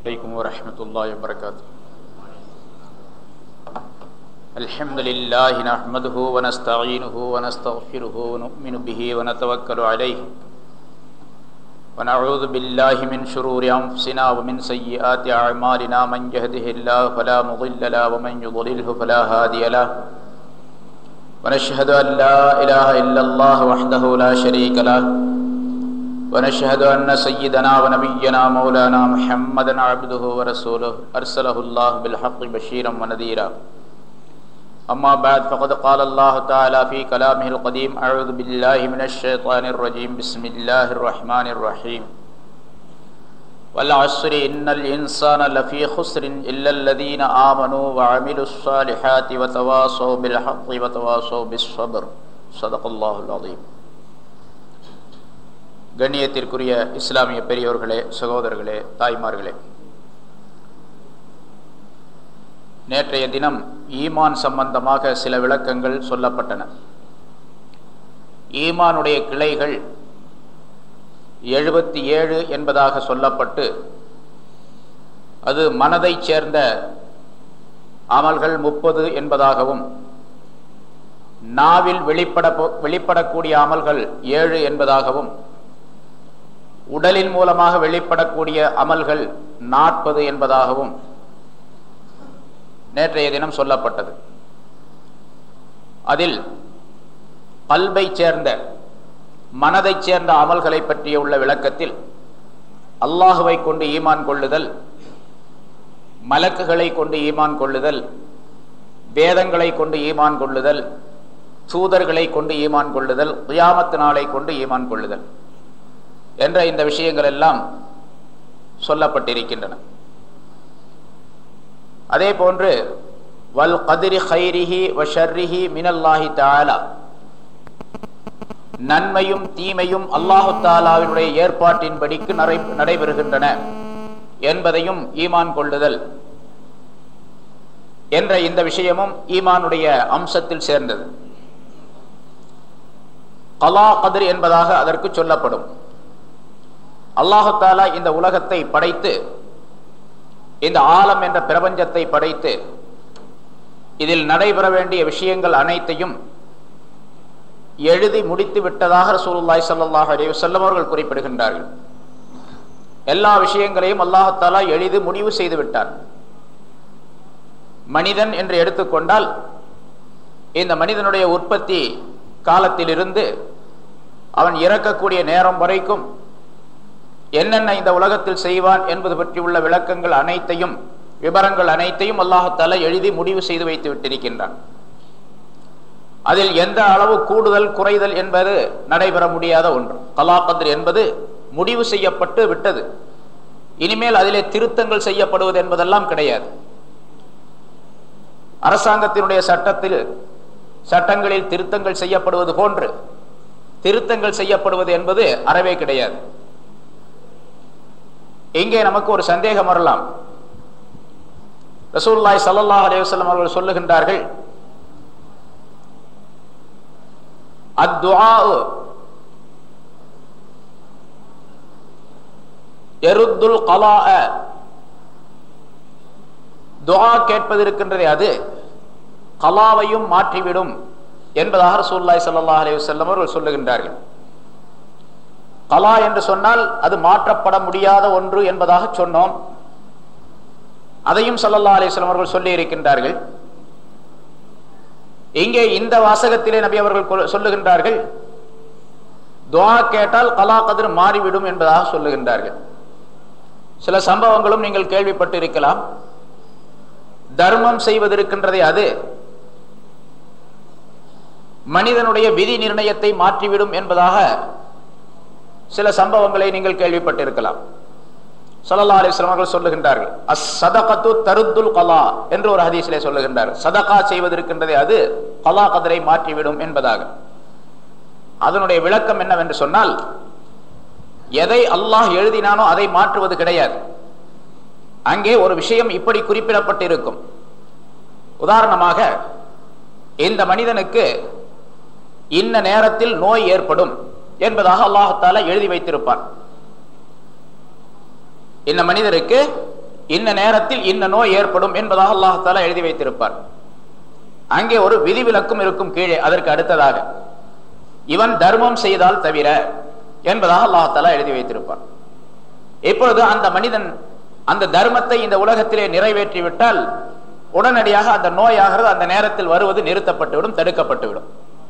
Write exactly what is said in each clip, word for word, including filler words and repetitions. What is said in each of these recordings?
عليكم ورحمة الله وبركاته. الحمد لله نحمده ونستعينه ونستغفره ونؤمن به ونتوكل عليه ونعوذ بالله من شرور أنفسنا ومن سيئات أعمالنا من يهده الله فلا مضل له ومن يضلله فلا هادي له ونشهد أن لا إله إلا الله وحده لا شريك له ونشهد أن سيدنا ونبينا مولانا محمدا عبده ورسوله أرسله الله بالحق بشيرا ونذيرا. أما بعد فقد قال الله تعالى في كلامه القديم: أعوذ بالله من الشيطان الرجيم بسم الله الرحمن الرحيم والعصر إن الإنسان لفي خسر إلا الذين آمنوا وعملوا الصالحات وتواصوا بالحق وتواصوا بالصبر. صدق الله العظيم. கண்ணியத்திற்குரிய இஸ்லாமிய பெரியோர்களே, சகோதரர்களே, தாய்மார்களே, நேற்றைய தினம் ஈமான் சம்பந்தமாக சில விளக்கங்கள் சொல்லப்பட்டன. ஈமானுடைய கிளைகள் எழுபத்தி ஏழு என்பதாக சொல்லப்பட்டு அது மனதைச் சேர்ந்த அமல்கள் முப்பது என்பதாகவும், நாவில் வெளிப்பட வெளிப்படக்கூடிய அமல்கள் ஏழு என்பதாகவும், உடலின் மூலமாக வெளிப்படக்கூடிய அமல்கள் நாற்பது என்பதாகவும் நேற்றைய தினம் சொல்லப்பட்டது. அதில் கல்பை சேர்ந்த மனதைச் சேர்ந்த அமல்களை பற்றிய உள்ள விளக்கத்தில் அல்லாஹுவை கொண்டு ஈமான் கொள்ளுதல், மலக்குகளை கொண்டு ஈமான் கொள்ளுதல், வேதங்களை கொண்டு ஈமான் கொள்ளுதல், தூதர்களை கொண்டு ஈமான் கொள்ளுதல், கியாமத் நாளை கொண்டு ஈமான் கொள்ளுதல் என்ற இந்த விஷயங்கள் எல்லாம் சொல்லப்பட்டிருக்கின்றன. அதே போன்று வல் கதிரி ஹைரிஹி வ ஷர்ரிஹி மினல்லாஹி தஆலா, நன்மையும் தீமையும் அல்லாஹு தஆலாவினுடைய ஏற்பாட்டின்படிக்கு நடைபெறுகின்றன என்பதையும் ஈமான் கொள்ளுதல் என்ற இந்த விஷயமும் ஈமானுடைய அம்சத்தில் சேர்ந்தது. கலா கதிர் என்பதாக அதற்கு சொல்லப்படும். அல்லாஹு தஆலா இந்த உலகத்தை படைத்து, இந்த ஆலம் என்ற பிரபஞ்சத்தை படைத்து, இதில் நடைபெற வேண்டிய விஷயங்கள் அனைத்தையும் எழுதி முடித்து விட்டதாக ரசூலுல்லாஹி ஸல்லல்லாஹு அலைஹி வஸல்லம் அவர்கள் குறிப்பிடுகின்றார்கள். எல்லா விஷயங்களையும் அல்லாஹு தஆலா எழுதி முடிவு செய்து விட்டார். மனிதன் என்று எடுத்துக்கொண்டால், இந்த மனிதனுடைய உற்பத்தி காலத்திலிருந்து அவன் இறக்கக்கூடிய நேரம் வரைக்கும் என்னென்ன இந்த உலகத்தில் செய்வான் என்பது பற்றி உள்ள விளக்கங்கள் அனைத்தையும், விவரங்கள் அனைத்தையும் அல்லாஹ் தஆலா எழுதி முடிவு செய்து வைத்து விட்டிருக்கின்றான். அதில் எந்த அளவு கூடுதல் குறைதல் என்பது நடைபெற முடியாத ஒன்று. கலா கத்ர் என்பது முடிவு செய்யப்பட்டு விட்டது. இனிமேல் அதிலே திருத்தங்கள் செய்யப்படுவது என்பதெல்லாம் கிடையாது. அரசாங்கத்தினுடைய சட்டத்தில் சட்டங்களில் திருத்தங்கள் செய்யப்படுவது போன்று திருத்தங்கள் செய்யப்படுவது என்பது அறவே கிடையாது. இங்கே நமக்கு ஒரு சந்தேகம் வரலாம். ரசூலுல்லாஹி ஸல்லல்லாஹு அலைஹி வஸல்லம் அவர்கள் சொல்லுகின்றார்கள், அத்துஆ யருத்துல் கலாஅ, துஆ கேட்பது இருக்கின்றதே அது கலாவையும் மாற்றிவிடும் என்பதாக ரசூலுல்லாஹி ஸல்லல்லாஹு அலைஹி வஸல்லம் அவர்கள் சொல்லுகின்றார்கள். கலா என்று சொன்னால் அது மாற்றப்பட முடியாத ஒன்று என்பதாக சொன்னோம். அதையும் ஸல்லல்லாஹு அலைஹி வஸல்லம் அவர்கள் சொல்லி இருக்கின்றார்கள். இங்கே இந்த வாசகத்திலே நபி அவர்கள் சொல்லுகின்றார்கள், துஆ கேட்டால் கலா கத்ர் மாறிவிடும் என்பதாக சொல்லுகின்றார்கள். சில சம்பவங்களும் நீங்கள் கேள்விப்பட்டு இருக்கலாம். தர்மம் செய்வதற்கின்றதே அது மனிதனுடைய விதி நிர்ணயத்தை மாற்றிவிடும் என்பதாக சில சம்பவங்களை நீங்கள் கேள்விப்பட்டிருக்கலாம். ஸல்லல்லாஹு அலைஹி வஸல்லம் அவர்கள் சொல்லுகின்றார்கள், அஸ்-ஸதகத்து தருத்துல் கலா என்று ஒரு ஹதீஸிலே சொல்லுகின்றார்கள். சதகா செய்வதற்கின்றதே அது கலா கத்ரை மாற்றிவிடும் என்பதாக. அதனுடைய விளக்கம் என்னவென்று சொன்னால், எதை அல்லாஹ் எழுதினானோ அதை மாற்றுவது கிடையாது. அங்கே ஒரு விஷயம் இப்படி குறிப்பிடப்பட்டிருக்கும். உதாரணமாக, இந்த மனிதனுக்கு இன்ன நேரத்தில் நோய் ஏற்படும் என்பதாக அல்லாஹ் தஆலா எழுதி வைத்திருப்பான். இந்த மனிதருக்கு இன்ன நேரத்தில் இன்ன நோய் ஏற்படும் என்பதாக அல்லாஹ் தஆலா எழுதி வைத்திருப்பார். அங்கே ஒரு விதிவிலக்கும் இருக்கும் கீழே. அதற்கு அடுத்ததாக இவன் தர்மம் செய்தால் தவிர என்பதாக அல்லாஹ் தஆலா எழுதி வைத்திருப்பார். இப்பொழுது அந்த மனிதன் அந்த தர்மத்தை இந்த உலகத்திலே நிறைவேற்றிவிட்டால் உடனடியாக அந்த நோயாகிறது அந்த நேரத்தில் வருவது நிறுத்தப்பட்டுவிடும், தடுக்கப்பட்டுவிடும்.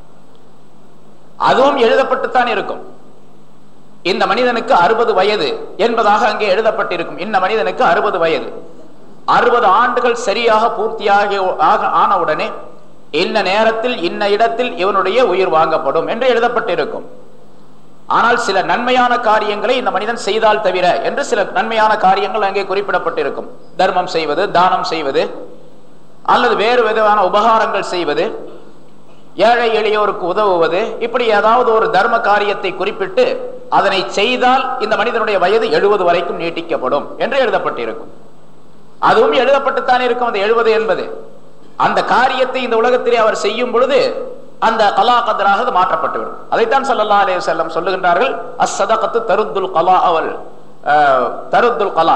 அதுவும் எழுதப்பட்டுத்தான் இருக்கும். இந்த மனிதனுக்கு அறுபது வயது என்பதாக அங்கே எழுதப்பட்டிருக்கும். இந்த மனிதனுக்கு அறுபது வயது, அறுபது ஆண்டுகள் சரியாக பூர்த்தியாகி ஆனவுடனே இன்ன நேரத்தில் இன்ன இடத்தில் இவனுடைய உயிர் வாங்கப்படும் என்று எழுதப்பட்டிருக்கும். ஆனால் சில நன்மையான காரியங்களை இந்த மனிதன் செய்தால் தவிர என்று சில நன்மையான காரியங்கள் அங்கே குறிப்பிடப்பட்டிருக்கும். தர்மம் செய்வது, தானம் செய்வது, அல்லது வேறு விதமான உபகாரங்கள் செய்வது, ஏழை எளியோருக்கு உதவுவது, இப்படி ஏதாவது ஒரு தர்ம காரியத்தை குறிப்பிட்டு அதனை செய்தால் இந்த மனிதனுடைய வயது எழுபது வரைக்கும் நீட்டிக்கப்படும் என்று எழுதப்பட்டிருக்கும். அதுவும் எழுதப்பட்டுத்தான் இருக்கும். அந்த எழுபது என்பது அந்த காரியத்தை இந்த உலகத்திலே அவர் செய்யும் பொழுது அந்த கலா கதராக மாற்றப்பட்டுவிடும். அதைத்தான் ஸல்லல்லாஹு அலைஹி வஸல்லம் சொல்லுகின்றார்கள், அஸ்ஸதகத்து தருத்துல் கலா அவல் தருத்துல் கலா.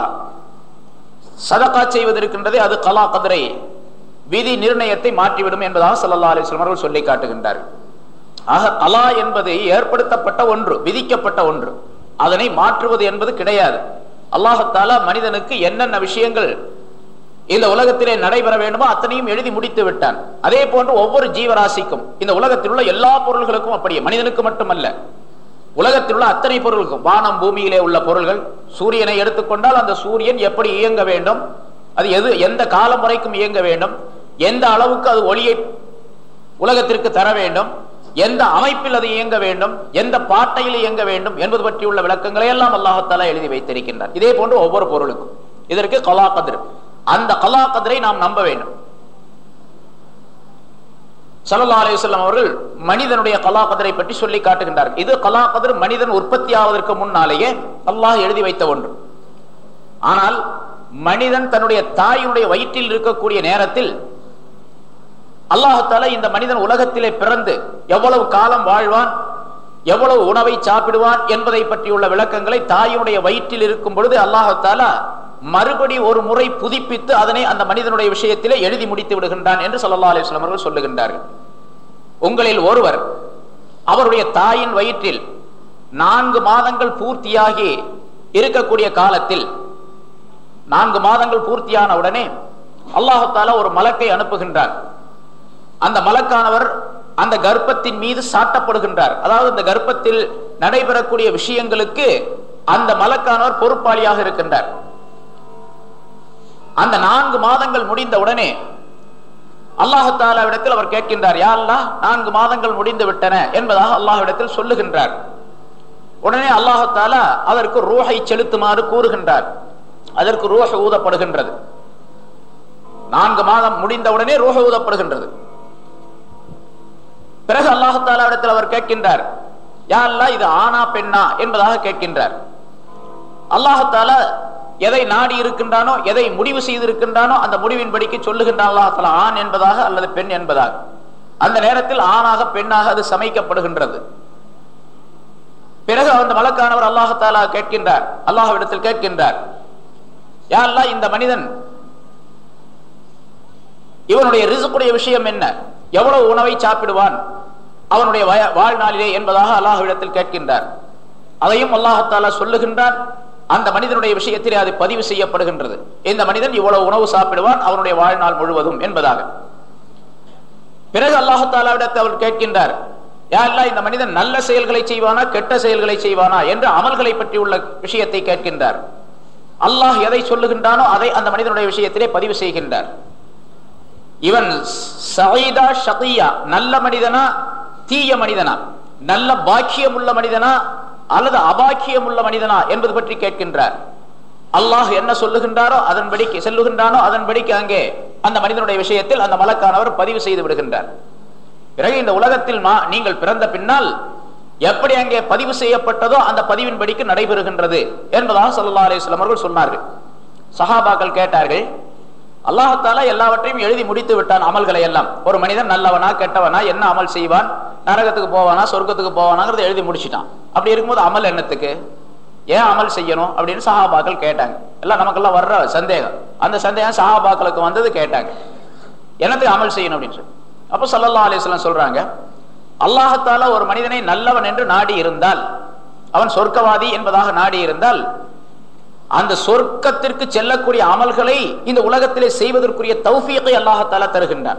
சதகா செய்வது இருக்கின்றதே அது கலா கதரை, விதி நிர்ணயத்தை மாற்றிவிடும் என்பதாக ஸல்லல்லாஹு அலைஹி வஸல்லம் அவர்கள் சொல்லி காட்டுகின்றார்கள். ஆக கலா என்பது ஏற்படுத்தப்பட்ட ஒன்று, விதிக்கப்பட்ட ஒன்று. அதனை மாற்றுவது என்பது கிடையாது. அல்லாஹ் தஆலா மனிதனுக்கு என்னென்ன விஷயங்கள் இந்த உலகத்திலே நடைபெற வேண்டுமோ அத்தனையும் எழுதி முடித்து விட்டான். அதே போன்று ஒவ்வொரு ஜீவராசிக்கும், இந்த உலகத்தில் உள்ள எல்லா பொருள்களுக்கும் அப்படியே, மனிதனுக்கு மட்டுமல்ல, உலகத்தில் உள்ள அத்தனை பொருளுக்கும், வானம் பூமியிலே உள்ள பொருள்கள், சூரியனை எடுத்துக்கொண்டால் அந்த சூரியன் எப்படி இயங்க வேண்டும், அது எது எந்த காலம் வரைக்கும் இயங்க வேண்டும், எந்த அளவுக்கு அது ஒளியை உலகத்திற்கு தர வேண்டும், எந்த அமைப்பில் அது இயங்க வேண்டும், எந்த பாட்டையில் இயங்க வேண்டும் என்பது பற்றியுள்ள விளக்கங்களை எல்லாம் அல்லாஹ் தஆலா எழுதி வைத்திருக்கின்றார். இதே போன்று ஒவ்வொரு பொருளுக்கும். இதற்கு கலா கத்ர். அந்த கலா கத்ரை நாம் நம்ப வேண்டும். ஸல்லல்லாஹு அலைஹி வஸல்லம் அவர்கள் மனிதனுடைய கலா கத்ரை பற்றி சொல்லி காட்டுகின்றார்கள். இது கலா கத்ர் மனிதன் உற்பத்தி ஆவதற்கு முன்னாலேயே அல்லாஹ் எழுதி வைத்த ஒன்று. ஆனால் மனிதன் தன்னுடைய தாயினுடைய வயிற்றில் இருக்கக்கூடிய நேரத்தில் அல்லாஹ் தஆலா இந்த மனிதன் உலகத்திலே பிறந்து எவ்வளவு காலம் வாழ்வான், எவ்வளவு உணவை சாப்பிடுவான் என்பதை பற்றியுள்ள விளக்கங்களை தாயினுடைய வயிற்றில் இருக்கும் பொழுது அல்லாஹ் தஆலா மறுபடி ஒரு முறை புதுப்பித்து அதனை அந்த மனிதனுடைய விஷயத்திலே எழுதி முடித்து விடுகின்றான் என்று ஸல்லல்லாஹு அலைஹி வஸல்லம் அவர்கள் சொல்லுகின்றார்கள். உங்களில் ஒருவர் அவருடைய தாயின் வயிற்றில் நான்கு மாதங்கள் பூர்த்தியாகி இருக்கக்கூடிய காலத்தில், நான்கு மாதங்கள் பூர்த்தியான உடனே அல்லாஹ் தஆலா ஒரு மலக்கை அனுப்புகின்றார். அந்த மலக்கானவர் அந்த கர்ப்பத்தின் மீது சாட்டப்படுகின்றார். அதாவது இந்த கர்ப்பத்தில் நடைபெறக்கூடிய விஷயங்களுக்கு அந்த மலக்கானவர் பொறுப்பாளியாக இருக்கின்றார். அந்த நான்கு மாதங்கள் முடிந்த உடனே அல்லாஹ் தஆலாவிடத்தில் அவர் கேட்கின்றார், யா அல்லாஹ், நான்கு மாதங்கள் முடிந்து விட்டன என்பதாக அல்லாஹ்விடத்தில் சொல்லுகின்றார். உடனே அல்லாஹ் தஆலா அதற்கு ரூஹை செலுத்துமாறு கூறுகின்றார். அதற்கு ரூஹ் ஊதப்படுகின்றது. நான்கு மாதம் முடிந்த உடனே ரூஹ் ஊதப்படுகின்றது. பிறகு அல்லாஹ் தஆலாவிடத்தில் அவர் கேட்கின்றார், யா அல்லாஹ், இது ஆனா பெண்ணா என்பதாக கேட்கின்றார். அல்லாஹ் தஆலா எதை நாடி இருக்கின்றானோ, எதை முடிவு செய்திருக்கின்றானோ அந்த முடிவின்படிக்கு சொல்லுகின்றான் அல்லாஹ் தஆலா, ஆண் என்பதாக அல்லது பெண் என்பதாக. அந்த நேரத்தில் ஆணாக பெண்ணாக அது சமைக்கப்படுகின்றது. பிறகு அந்த மலக்கானவர் அல்லாஹ் தஆலா கேட்கின்றார், அல்லாஹ்விடத்தில் கேட்கின்றார், யா அல்லாஹ், இந்த மனிதன் இவனுடைய ரிஸ்குடைய விஷயம் என்ன, எவ்வளவு உணவை சாப்பிடுவான் அவனுடைய வாழ்நாளிலே என்பதாக அல்லாஹ்விடத்தில் கேட்கின்றார். அதையும் அல்லாஹ் தஆலா சொல்லுகின்றான். அந்த மனிதனுடைய விஷயத்திலே அது பதிவு செய்யப்படுகின்றது. இந்த மனிதன் இவ்வளவு உணவு சாப்பிடுவான் அவனுடைய வாழ்நாள் முழுவதும் என்பதாக. பிறகு அல்லாஹ் தஆலாவிடத்தில் அவர் கேட்கின்றார், யா அல்லாஹ், இந்த மனிதன் நல்ல செயல்களை செய்வானா கெட்ட செயல்களை செய்வானா என்று அமல்களை பற்றி உள்ள விஷயத்தை கேட்கின்றார். அல்லாஹ் எதை சொல்லுகின்றானோ அதை அந்த மனிதனுடைய விஷயத்திலே பதிவு செய்கின்றார். இவன் சஈதா ஷகியா, நல்ல மனிதனா தீய மனிதனா, நல்ல பாக்கியம் உள்ள மனிதனா அல்லது அபாக்கியம் உள்ள மனிதனா என்பது பற்றி கேட்கின்றார். அல்லாஹ் என்ன சொல்லுகின்றாரோ அதன்படி செல்லுகின்றானோ அதன்படிக்கு அங்கே அந்த மனிதனுடைய விஷயத்தில் அந்த மலக்கானவர் பதிவு செய்து விடுகின்றார். பிறகு இந்த உலகத்தில் நீங்கள் பிறந்த பின்னால் எப்படி அங்கே பதிவு செய்யப்பட்டதோ அந்த பதிவின்படிக்கு நடைபெறுகின்றது என்பதாக ஸல்லல்லாஹு அலைஹி வஸல்லம் அவர்கள் சொன்னார்கள். சஹாபாக்கள் கேட்டார்கள், அல்லாஹ் தஆலா எல்லாவற்றையும் எழுதி முடித்து விட்டான், அமல்களை எல்லாம். ஒரு மனிதன் நல்லவனா கெட்டவனா, என்ன அமல் செய்வான், நரகத்துக்கு போவானா சொர்க்கத்துக்கு போவானாங்கிறத எழுதி முடிச்சிட்டான். அப்படி இருக்கும்போது அமல் என்னத்துக்கு? ஏன் அமல் செய்யணும் அப்படின்னு சஹாபாக்கள் கேட்டாங்க. எல்லாம் நமக்கெல்லாம் வர்ற சந்தேகம். அந்த சந்தேகம் சஹாபாக்களுக்கு வந்தது, கேட்டாங்க எனக்கு அமல் செய்யணும் அப்படின்னு சொல்லி. அப்போ ஸல்லல்லாஹு அலைஹி வஸல்லம் சொல்றாங்க, அல்லாஹ் தஆலா ஒரு மனிதனை நல்லவன் என்று நாடி இருந்தால், அவன் சொர்க்கவாதி என்பதாக நாடி இருந்தால், அந்த சொர்க்கத்திற்கு செல்லக்கூடிய அமல்களை இந்த உலகத்திலே செய்வதற்குரிய தௌஃபீகை அல்லாஹ் தஆலா தருகின்றான்.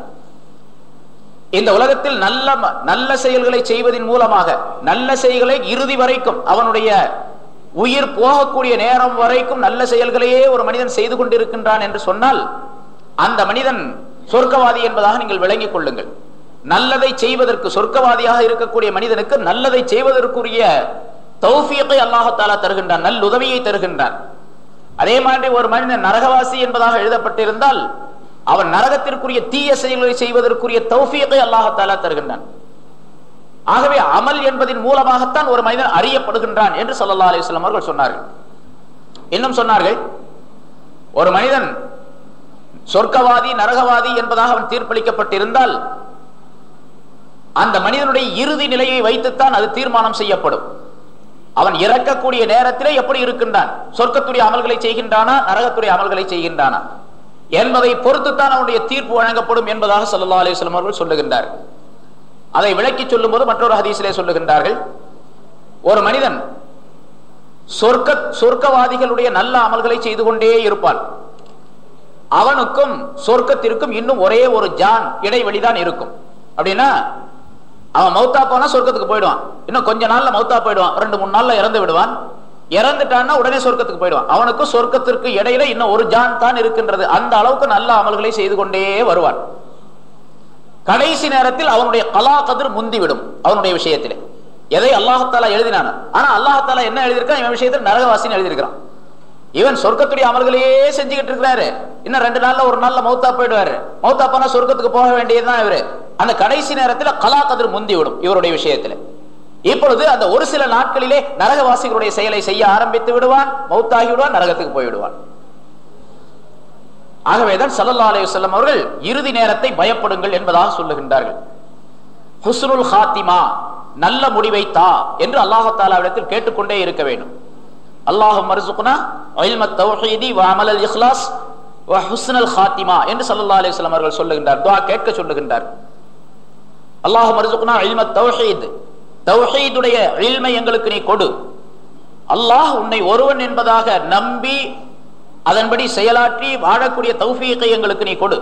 இந்த உலகத்தில் நல்ல நல்ல செயல்களை செய்வதன் மூலமாக, நல்ல செயல்களை இறுதி வரைக்கும், அவனுடைய உயிர் போகக்கூடிய நேரம் வரைக்கும் நல்ல செயல்களையே ஒரு மனிதன் செய்து கொண்டிருக்கின்றான் என்று சொன்னால், அந்த மனிதன் சொர்க்கவாதி என்பதாக நீங்கள் விளங்கிக் கொள்ளுங்கள். நல்லதை செய்வதற்கு, சொர்க்கவாதியாக இருக்கக்கூடிய மனிதனுக்கு நல்லதை செய்வதற்குரிய தௌஃபீகை அல்லாஹ் தஆலா தருகின்றான், நல்லுதவியை தருகின்றான். அதே மாதிரி ஒரு மனிதன் நரகவாசி என்பதாக எழுதப்பட்டிருந்தால், அவன் நரகத்திற்குரிய தீய செயல்களை செய்வதற்குரிய தௌஃபீகை அல்லாஹ் தஆலா தருகின்றான். ஆகவே அமல் என்பதின் மூலமாகத்தான் ஒரு மனிதன் அறியப்படுகின்றான் என்று ஸல்லல்லாஹு அலைஹி வஸல்லம் அவர்கள் சொன்னார்கள். இன்னும் சொன்னார்கள், ஒரு மனிதன் சொர்க்கவாதி நரகவாதி என்பதாக அவன் தீர்ப்பளிக்கப்பட்டிருந்தால், அந்த மனிதனுடைய இறுதி நிலையை வைத்துத்தான் அது தீர்மானம் செய்யப்படும். அவன் இறக்கக்கூடிய நேரத்திலே எப்படி இருக்கின்றான், சொர்க்கத்துடைய அமல்களை செய்கின்றானா நரகத்துடைய அமல்களை செய்கின்றானா என்பதை பொறுத்துத்தான் அவனுடைய தீர்ப்பு வழங்கப்படும் என்பதாக ஸல்லல்லாஹு அலைஹி வஸல்லம் அவர்கள் சொல்லுகின்றார்கள். அதை விளக்கி சொல்லும் போது மற்றொரு ஹதீஸிலே சொல்லுகின்றார்கள், ஒரு மனிதன் சொர்க்க சொர்க்கவாதிகளுடைய நல்ல அமல்களை செய்து கொண்டே இருப்பான். அவனுக்கும் சொர்க்கத்திற்கும் இன்னும் ஒரே ஒரு ஜான் இடைவெளிதான் இருக்கும். அப்படின்னா அவன் மௌத்தா போனா சொர்க்கத்துக்கு போயிடுவான், இன்னும் கொஞ்ச நாள்ல மௌத்தா போயிடுவான், ரெண்டு மூணு நாள்ல இறந்து விடுவான். இறந்துட்டான்னா உடனே சொர்க்கத்துக்கு போயிடுவான். அவனுக்கும் சொர்க்கத்திற்கு இடையில இன்னும் ஒரு ஜான் தான் இருக்கின்றது. அந்த அளவுக்கு நல்ல அமல்களை செய்து கொண்டே வருவான். கடைசி நேரத்தில் அவனுடைய கலா கதிர் முந்திவிடும். அவனுடைய விஷயத்திலே எதை அல்லாஹ் தஆலா எழுதினான், ஆனா அல்லாஹ் தஆலா என்ன எழுதியிருக்கான், இவன் விஷயத்தில் நரகவாசின்னு எழுதியிருக்கிறான். இவன் சொர்க்கத்துடைய அமல்களையே செஞ்சுக்கிட்டு இருக்கிறாரு, இன்னும் ரெண்டு நாள்ல ஒரு நாள்ல மௌத்தா போயிடுவாரு, மௌத்தா போனா சொர்க்கத்துக்கு போக வேண்டியதுதான் இவரு. அந்த கடைசி நேரத்தில் கலா கதிர் முந்திவிடும் இவருடைய விஷயத்துல. இப்பொழுது அந்த ஒரு சில நாட்களிலே நரகவாசிகளுடைய செயலை செய்ய ஆரம்பித்து விடுவான், மௌத்தாகி விடுவான், நரகத்துக்கு போய்விடுவான். ஆகவேதான் ஸல்லல்லாஹு அலைஹி வஸல்லம் அவர்கள் இறுதி நேரத்தை பயப்படுங்கள் என்பதாக சொல்லுகின்றார்கள். ஹுஸ்னுல் ஹாத்திமா, நல்ல முடிவை தா என்று அல்லாஹ் தஆலாவிடத்தில் கேட்டுக்கொண்டே இருக்க வேண்டும். அல்லாஹும்ம ர்ஸுக்னா இல்மத் தௌஹீதி வ அமலல் இக்லாஸ் வ ஹுஸ்னுல் ஹாத்திமா என்று ஸல்லல்லாஹு அலைஹி வஸல்லம் அவர்கள் சொல்லுகின்றார், துஆ கேட்க சொல்லுகின்றார். அல்லாஹும்ம ர்ஸுக்னா இல்மத் தௌஹீத், தௌஹீதுடைய இல்மை எங்களுக்கு நீ கொடு. அல்லாஹ் உன்னை ஒருவன் என்பதாக நம்பி அதன்படி செயலாற்றி வாழக்கூடிய தௌஃபீகை எங்களுக்கு நீ கொடு.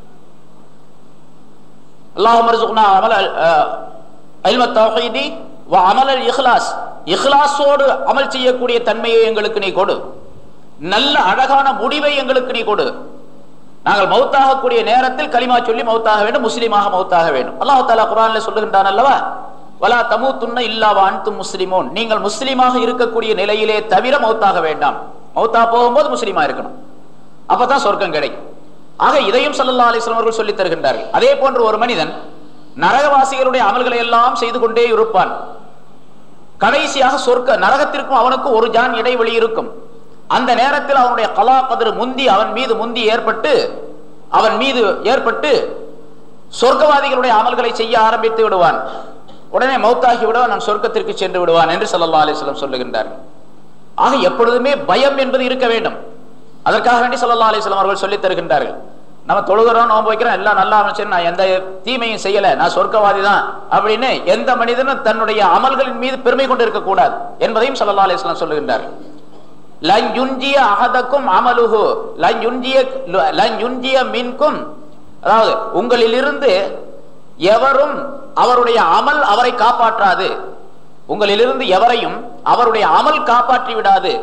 அல்லாஹும்ம ர்ஸுக்னா அமலல் இல்மத் தௌஹீதி வ அமலல் இக்லாஸ், இக்லாஸோடு அமல் செய்யக்கூடிய தன்மையை எங்களுக்கு நீ கொடு. நல்ல அழகான முடிவை எங்களுக்கு நீ கொடு. நாங்கள் மௌத்தாகக்கூடிய நேரத்தில் கலிமா சொல்லி மௌத்தாக வேண்டும், முஸ்லீமாக மௌத்தாக வேண்டும். அல்லாஹ் தஆலா குர்ஆன்ல சொல்லுகின்றான் அல்லவா, வலா தமூத்துன்ன இல்லா வ அன்தும் முஸ்லிமூன், நீங்கள் முஸ்லீமாக இருக்கக்கூடிய நிலையிலே தவிர மௌத்தாக வேண்டாம். மௌத்தா போகும்போது முஸ்லீமா இருக்கணும், அப்பதான் சொர்க்கம் கிடைக்கும். ஆக இதையும் ஸல்லல்லாஹு அலைஹி வஸல்லம் அவர்கள் சொல்லித் தருகின்றார்கள். அதே போன்று ஒரு மனிதன் நரகவாசிகளுடைய அமல்களை எல்லாம் செய்து கொண்டே இருப்பான். கடைசியாக சொர்க்க நரகத்திற்கும் அவனுக்கும் ஒரு ஜான் இடைவெளி இருக்கும். அந்த நேரத்தில் அவனுடைய கலா கதிர் முந்தி அவன் மீது முந்தி ஏற்பட்டு அவன் மீது ஏற்பட்டு சொர்க்கவாதிகளுடைய அமல்களை செய்ய ஆரம்பித்து விடுவான். உடனே மௌத்தாகி விடுவான், நான் சொர்க்கத்திற்கு சென்று விடுவான் என்று ஸல்லல்லாஹு அலைஹி வஸல்லம் சொல்லுகின்றார்கள். ஆக எப்பொழுதுமே பயம் என்பது இருக்க வேண்டும். அதற்காக வேண்டி ஸல்லல்லாஹு அலைஹி வஸல்லம் அவர்கள் சொல்லித் தருகின்றார்கள், நம்ம தொழுகிறோம், நோன்பு வைக்கிறோம், எல்லாம் நல்லா அமைச்சேன், நான் எந்த தீமையும் செய்யல, நான் சொர்க்கவாதி தான் அப்படின்னு எந்த மனிதனும் தன்னுடைய அமல்களின் மீது பெருமை கொண்டு இருக்க கூடாது என்பதையும் ஸல்லல்லாஹு அலைஹி வஸல்லம் சொல்லுகின்றார்கள். லன் யுன்ஜிய அஹதக்கும் அமலுஹு லன் யுன்ஜிய லன் யுன்ஜிய மின்கும், அதாவது உங்களிலிருந்து எவரும் அவருடைய அமல் அவரை காப்பாற்றாது, உங்களிலிருந்து எவரையும் அவருடைய அமல் காப்பாற்றி விடாது,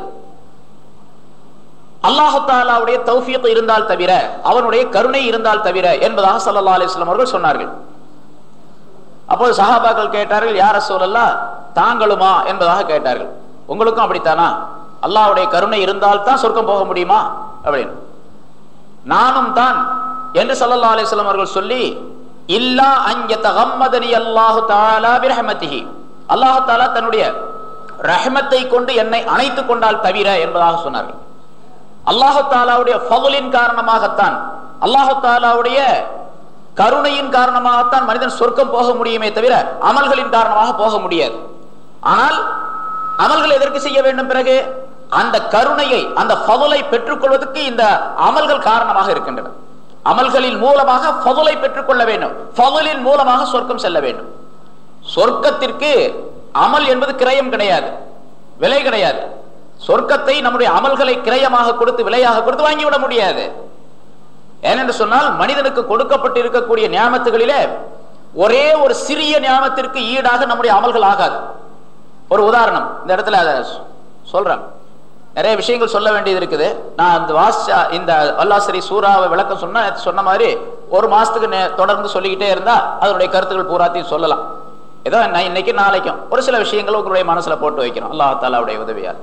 அல்லாஹ் தஆலாவுடைய தௌஃபீக் இருந்தால் தவிர, அவனுடைய கருணை இருந்தால் தவிர என்பதாக ஸல்லல்லாஹு அலைஹி வஸல்லம் அவர்கள் சொன்னார்கள். அப்போது சஹாபாக்கள் கேட்டார்கள், யா ரசூலல்லாஹ் தாங்களுமா என்பதாக கேட்டார்கள். உங்களுக்கும் அப்படித்தானா, அல்லாஹ்வுடைய கருணை இருந்தால் தான் சொர்க்கம் போக முடியுமா அப்படின்னு. நானும் தான் என்று ஸல்லல்லாஹு அலைஹி வஸல்லம் அவர்கள் சொல்லி, இல்லா அன் யதகம்மதனி அல்லாஹு தஆலா பிரஹ்மத்திஹி, அல்லாஹ் தஆலா தன்னுடைய ரஹ்மத்தை கொண்டு என்னை அணைத்துக் கொண்டால் தவிர என்பதாக சொன்னார்கள். அல்லாஹ் தஆலாவுடைய ஃபضலின் காரணமாகத்தான், அல்லாஹ் தஆலாவுடைய கருணையின் காரணமாகத்தான் மனிதன் சொர்க்கம் போக முடியுமே தவிர அமல்களின் காரணமாக போக முடியாது. ஆனால் அமல்கள் எதற்கு செய்ய வேண்டும்? பிறகு அந்த கருணையை, அந்த ஃபதுலை பெற்றுக் கொள்வதற்கு இந்த அமல்கள் காரணமாக இருக்கின்றன. அமல்களின் மூலமாக ஃபதுலை பெற்றுக் கொள்ள வேண்டும். ஃபதுலின் மூலமாக சொர்க்கம் செல்ல வேண்டும். சொர்க்கத்திற்கு அமல் என்பது கிரயம் கிடையாது, விலை கிடையாது. சொர்க்கத்தை நம்முடைய அமல்களை கிரயமாக கொடுத்து, விலையாக கொடுத்து வாங்கிவிட முடியாது. ஏனென்று சொன்னால், மனிதனுக்கு கொடுக்கப்பட்டு இருக்கக்கூடிய நியாமத்துகளிலே ஒரே ஒரு சிறிய நியாமத்திற்கு ஈடாக நம்முடைய அமல்கள் ஆகாது. ஒரு உதாரணம் இந்த இடத்துல அதை சொல்றேன். நிறைய விஷயங்கள் சொல்ல வேண்டியது இருக்குது. நான் இந்த வாசா இந்த அல்லாஹ் சூராவை விளக்கம் சொன்ன சொன்ன மாதிரி ஒரு மாசத்துக்கு தொடர்ந்து சொல்லிக்கிட்டே இருந்தா அதனுடைய கருத்துக்கள் பூராத்தையும் சொல்லலாம். ஏதோ இன்னைக்கு நாளைக்கும் ஒரு சில விஷயங்கள் உங்களுடைய மனசுல போட்டு வைக்கணும் அல்லாஹ் தாலாவுடைய உதவியால்.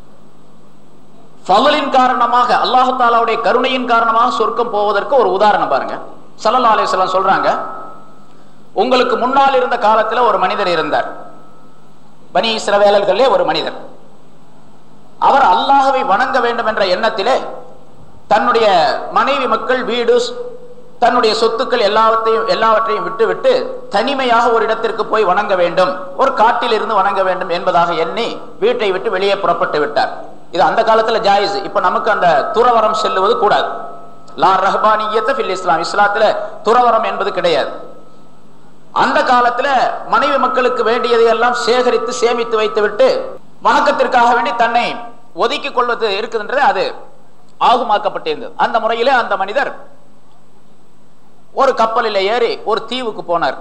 ஃபதுலின் காரணமாக, அல்லாஹ் தாலாவுடைய கருணையின் காரணமாக சொர்க்கம் போவதற்கு ஒரு உதாரணம் பாருங்க. ஸல்லல்லாஹு அலைஹி வஸல்லம் சொல்றாங்க, உங்களுக்கு முன்னால் இருந்த காலத்துல ஒரு மனிதர் இருந்தார். பனி இஸ்ரவேலர்களே ஒரு மனிதர். அவர் அல்லாஹ்வை வணங்க வேண்டும் என்ற எண்ணத்திலே தன்னுடைய மனைவி, மக்கள், வீடு, தன்னுடைய சொத்துக்கள் எல்லாவற்றையும் எல்லாவற்றையும் விட்டுவிட்டு தனிமையாக ஒரு இடத்திற்கு போய் வணங்க வேண்டும், ஒரு காட்டில் இருந்து வணங்க வேண்டும் என்பதாக எண்ணி வீட்டை விட்டு வெளியே புறப்பட்டு விட்டார். இது அந்த காலத்துல ஜாயிஸ். இப்ப நமக்கு அந்த துறவரம் செல்லுவது கூடாது. லா ரஹ்பானியத்த ஃபில் இஸ்லாம், இஸ்லாத்துல துறவரம் என்பது கிடையாது. அந்த காலத்துல மனைவி மக்களுக்கு வேண்டியதை எல்லாம் சேகரித்து சேமித்து வைத்து விட்டு வணக்கத்திற்காக வேண்டி தன்னை ஒதுக்கிக் கொள்வது இருக்குதுன்றது அது ஆகுமாக்கப்பட்டிருந்தது. அந்த முறையிலே அந்த மனிதர் ஒரு கப்பலில் ஏறி ஒரு தீவுக்கு போனார்.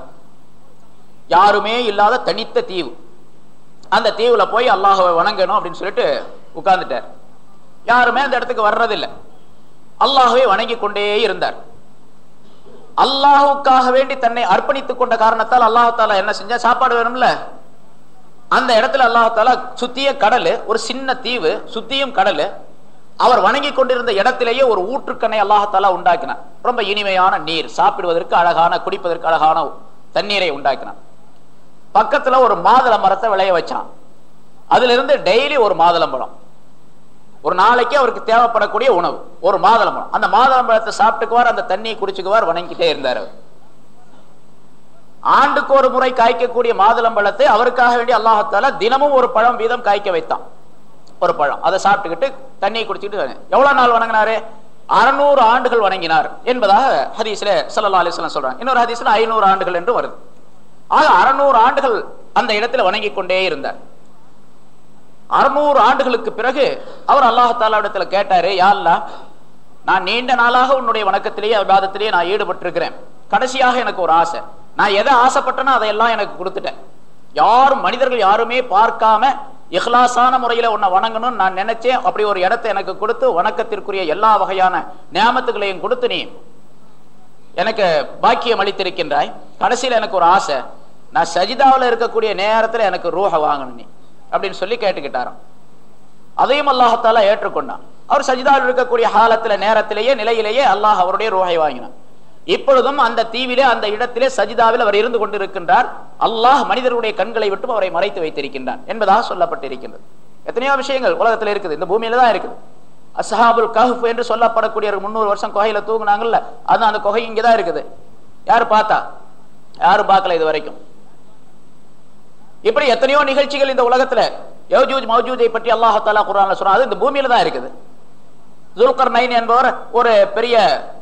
யாருமே இல்லாத தனித்த தீவு. அந்த தீவுல போய் அல்லாஹ்வை வணங்கணும் அப்படின்னு சொல்லிட்டு உட்கார்ந்துட்டார். யாருமே அந்த இடத்துக்கு வர்றதில்லை. அல்லாஹ்வை வணங்கி கொண்டே இருந்தார். அல்லாஹுக்காக வேண்டி தன்னை அர்ப்பணித்துக் கொண்ட காரணத்தால் அல்லாஹ் தாலா என்ன செஞ்சா, சாப்பாடு வேணும்ல. அந்த இடத்துல அல்லாஹ் தாலா சுத்திய கடல், ஒரு சின்ன தீவு, சுத்தியும் கடல். அவர் வணங்கி கொண்டிருந்த இடத்திலேயே ஒரு ஊற்றுக்கண்ணை அல்லாஹ் தாலா உண்டாக்கினார். ரொம்ப இனிமையான நீர், சாப்பிடுவதற்கு அழகான, குடிப்பதற்கு அழகான தண்ணீரை உண்டாக்கினார். பக்கத்துல ஒரு மாதுளை மரத்தை விளைய வச்சான். அதுல இருந்து டெய்லி ஒரு மாதுளம்பழம், ஒரு நாளைக்கு அவருக்கு தேவைப்படக்கூடிய உணவு ஒரு மாதுளம்பழம். அந்த மாதுளம்பழத்தை சாப்பிட்டுக்குவார், அந்த தண்ணியை குடிச்சுக்குவார், வணங்கிட்டே இருந்தார். அவர் ஆண்டுக்கு ஒரு முறை காய்க்கக்கூடிய மாதுளம்பழத்தை அவருக்காக வேண்டி அல்லாஹ் தஆலா தினமும் ஒரு பழம் வீதம் காய்க்க வைத்தான். ஒரு பழம் அதை சாப்பிட்டுக்கிட்டு தண்ணியை குடிச்சுக்கிட்டு எவ்வளவு நாள் வணங்கினாரு? அறுநூறு ஆண்டுகள் வணங்கினார் என்பதாக ஹதீஸ்ல ஸல்லல்லாஹு அலைஹி வஸல்லம் சொல்றாங்க. இன்னொரு ஹதீஸ்ல ஐநூறு ஆண்டுகள் என்று வருது. ஆக அறுநூறு ஆண்டுகள் அந்த இடத்துல வணங்கி கொண்டே இருந்தார். அறுநூறு ஆண்டுகளுக்கு பிறகு அவர் அல்லாஹ் தஆலா இடத்துல கேட்டாரு, யா அல்லாஹ், நான் நீண்ட நாளாக உன்னுடைய வணக்கத்திலேயே இபாதத்திலேயே நான் ஈடுபட்டிருக்கிறேன். கடைசியாக எனக்கு ஒரு ஆசை. நான் எதை ஆசைப்பட்டேனோ அதையெல்லாம் எனக்கு கொடுத்துட்டேன். யாரும் மனிதர்கள் யாருமே பார்க்காம இஹ்லாசான முறையில உன்னை வணங்கணும்னு நான் நினைச்சேன். அப்படி ஒரு இடத்தை எனக்கு கொடுத்து வணக்கத்திற்குரிய எல்லா வகையான நியாமத்துகளையும் கொடுத்து நீ எனக்கு பாக்கியம் அளித்திருக்கின்றாய். கடைசியில் எனக்கு ஒரு ஆசை, நான் சஜிதாவில் இருக்கக்கூடிய நேரத்தில் எனக்கு ரூஹ வாங்கணும் நீ அப்படின்னு சொல்லி கேட்டுக்கிட்டாராம். அதையும் அல்லாஹ் தஆலா ஏற்றுக்கொண்டான். அவர் சஜிதாவில் இருக்கக்கூடிய ஹாலத்துல நேரத்திலேயே நிலையிலேயே அல்லாஹ் அவருடைய ரூஹை வாங்கினான். இப்பொழுதும் அந்த தீவிலே அந்த இடத்திலே சஜிதாவில் அவர் இருந்து கொண்டிருக்கின்றார். அல்லாஹ் மனிதர்களுடைய கண்களை விட்டு அவரை மறைத்து வைத்திருக்கின்றான் என்பதாக சொல்லப்பட்டிருக்கின்றது. எத்தனையோ விஷயங்கள் உலகத்தில் இருக்குது, இந்த பூமியில தான் இருக்குது. அஸ்ஹாபுல் கஹ்ஃப் என்று சொல்லப்படக்கூடிய முன்னூறு வருஷம் குகையில தூங்குனாங்கல்ல, அது அந்த குகை இங்கதான் இருக்குது. யாரு பார்த்தா? யாரும் பார்க்கல இது வரைக்கும். இப்படி எத்தனையோ நிகழ்ச்சிகள் இந்த உலகத்துல யஜூஜ் மௌஜூஜை பற்றி அல்லாஹ் தஆலா குர்ஆன்ல சொல்றான். அது இந்த பூமியில தான் இருக்குது. துல்கர்னைன் என்பவர் ஒரு பெரிய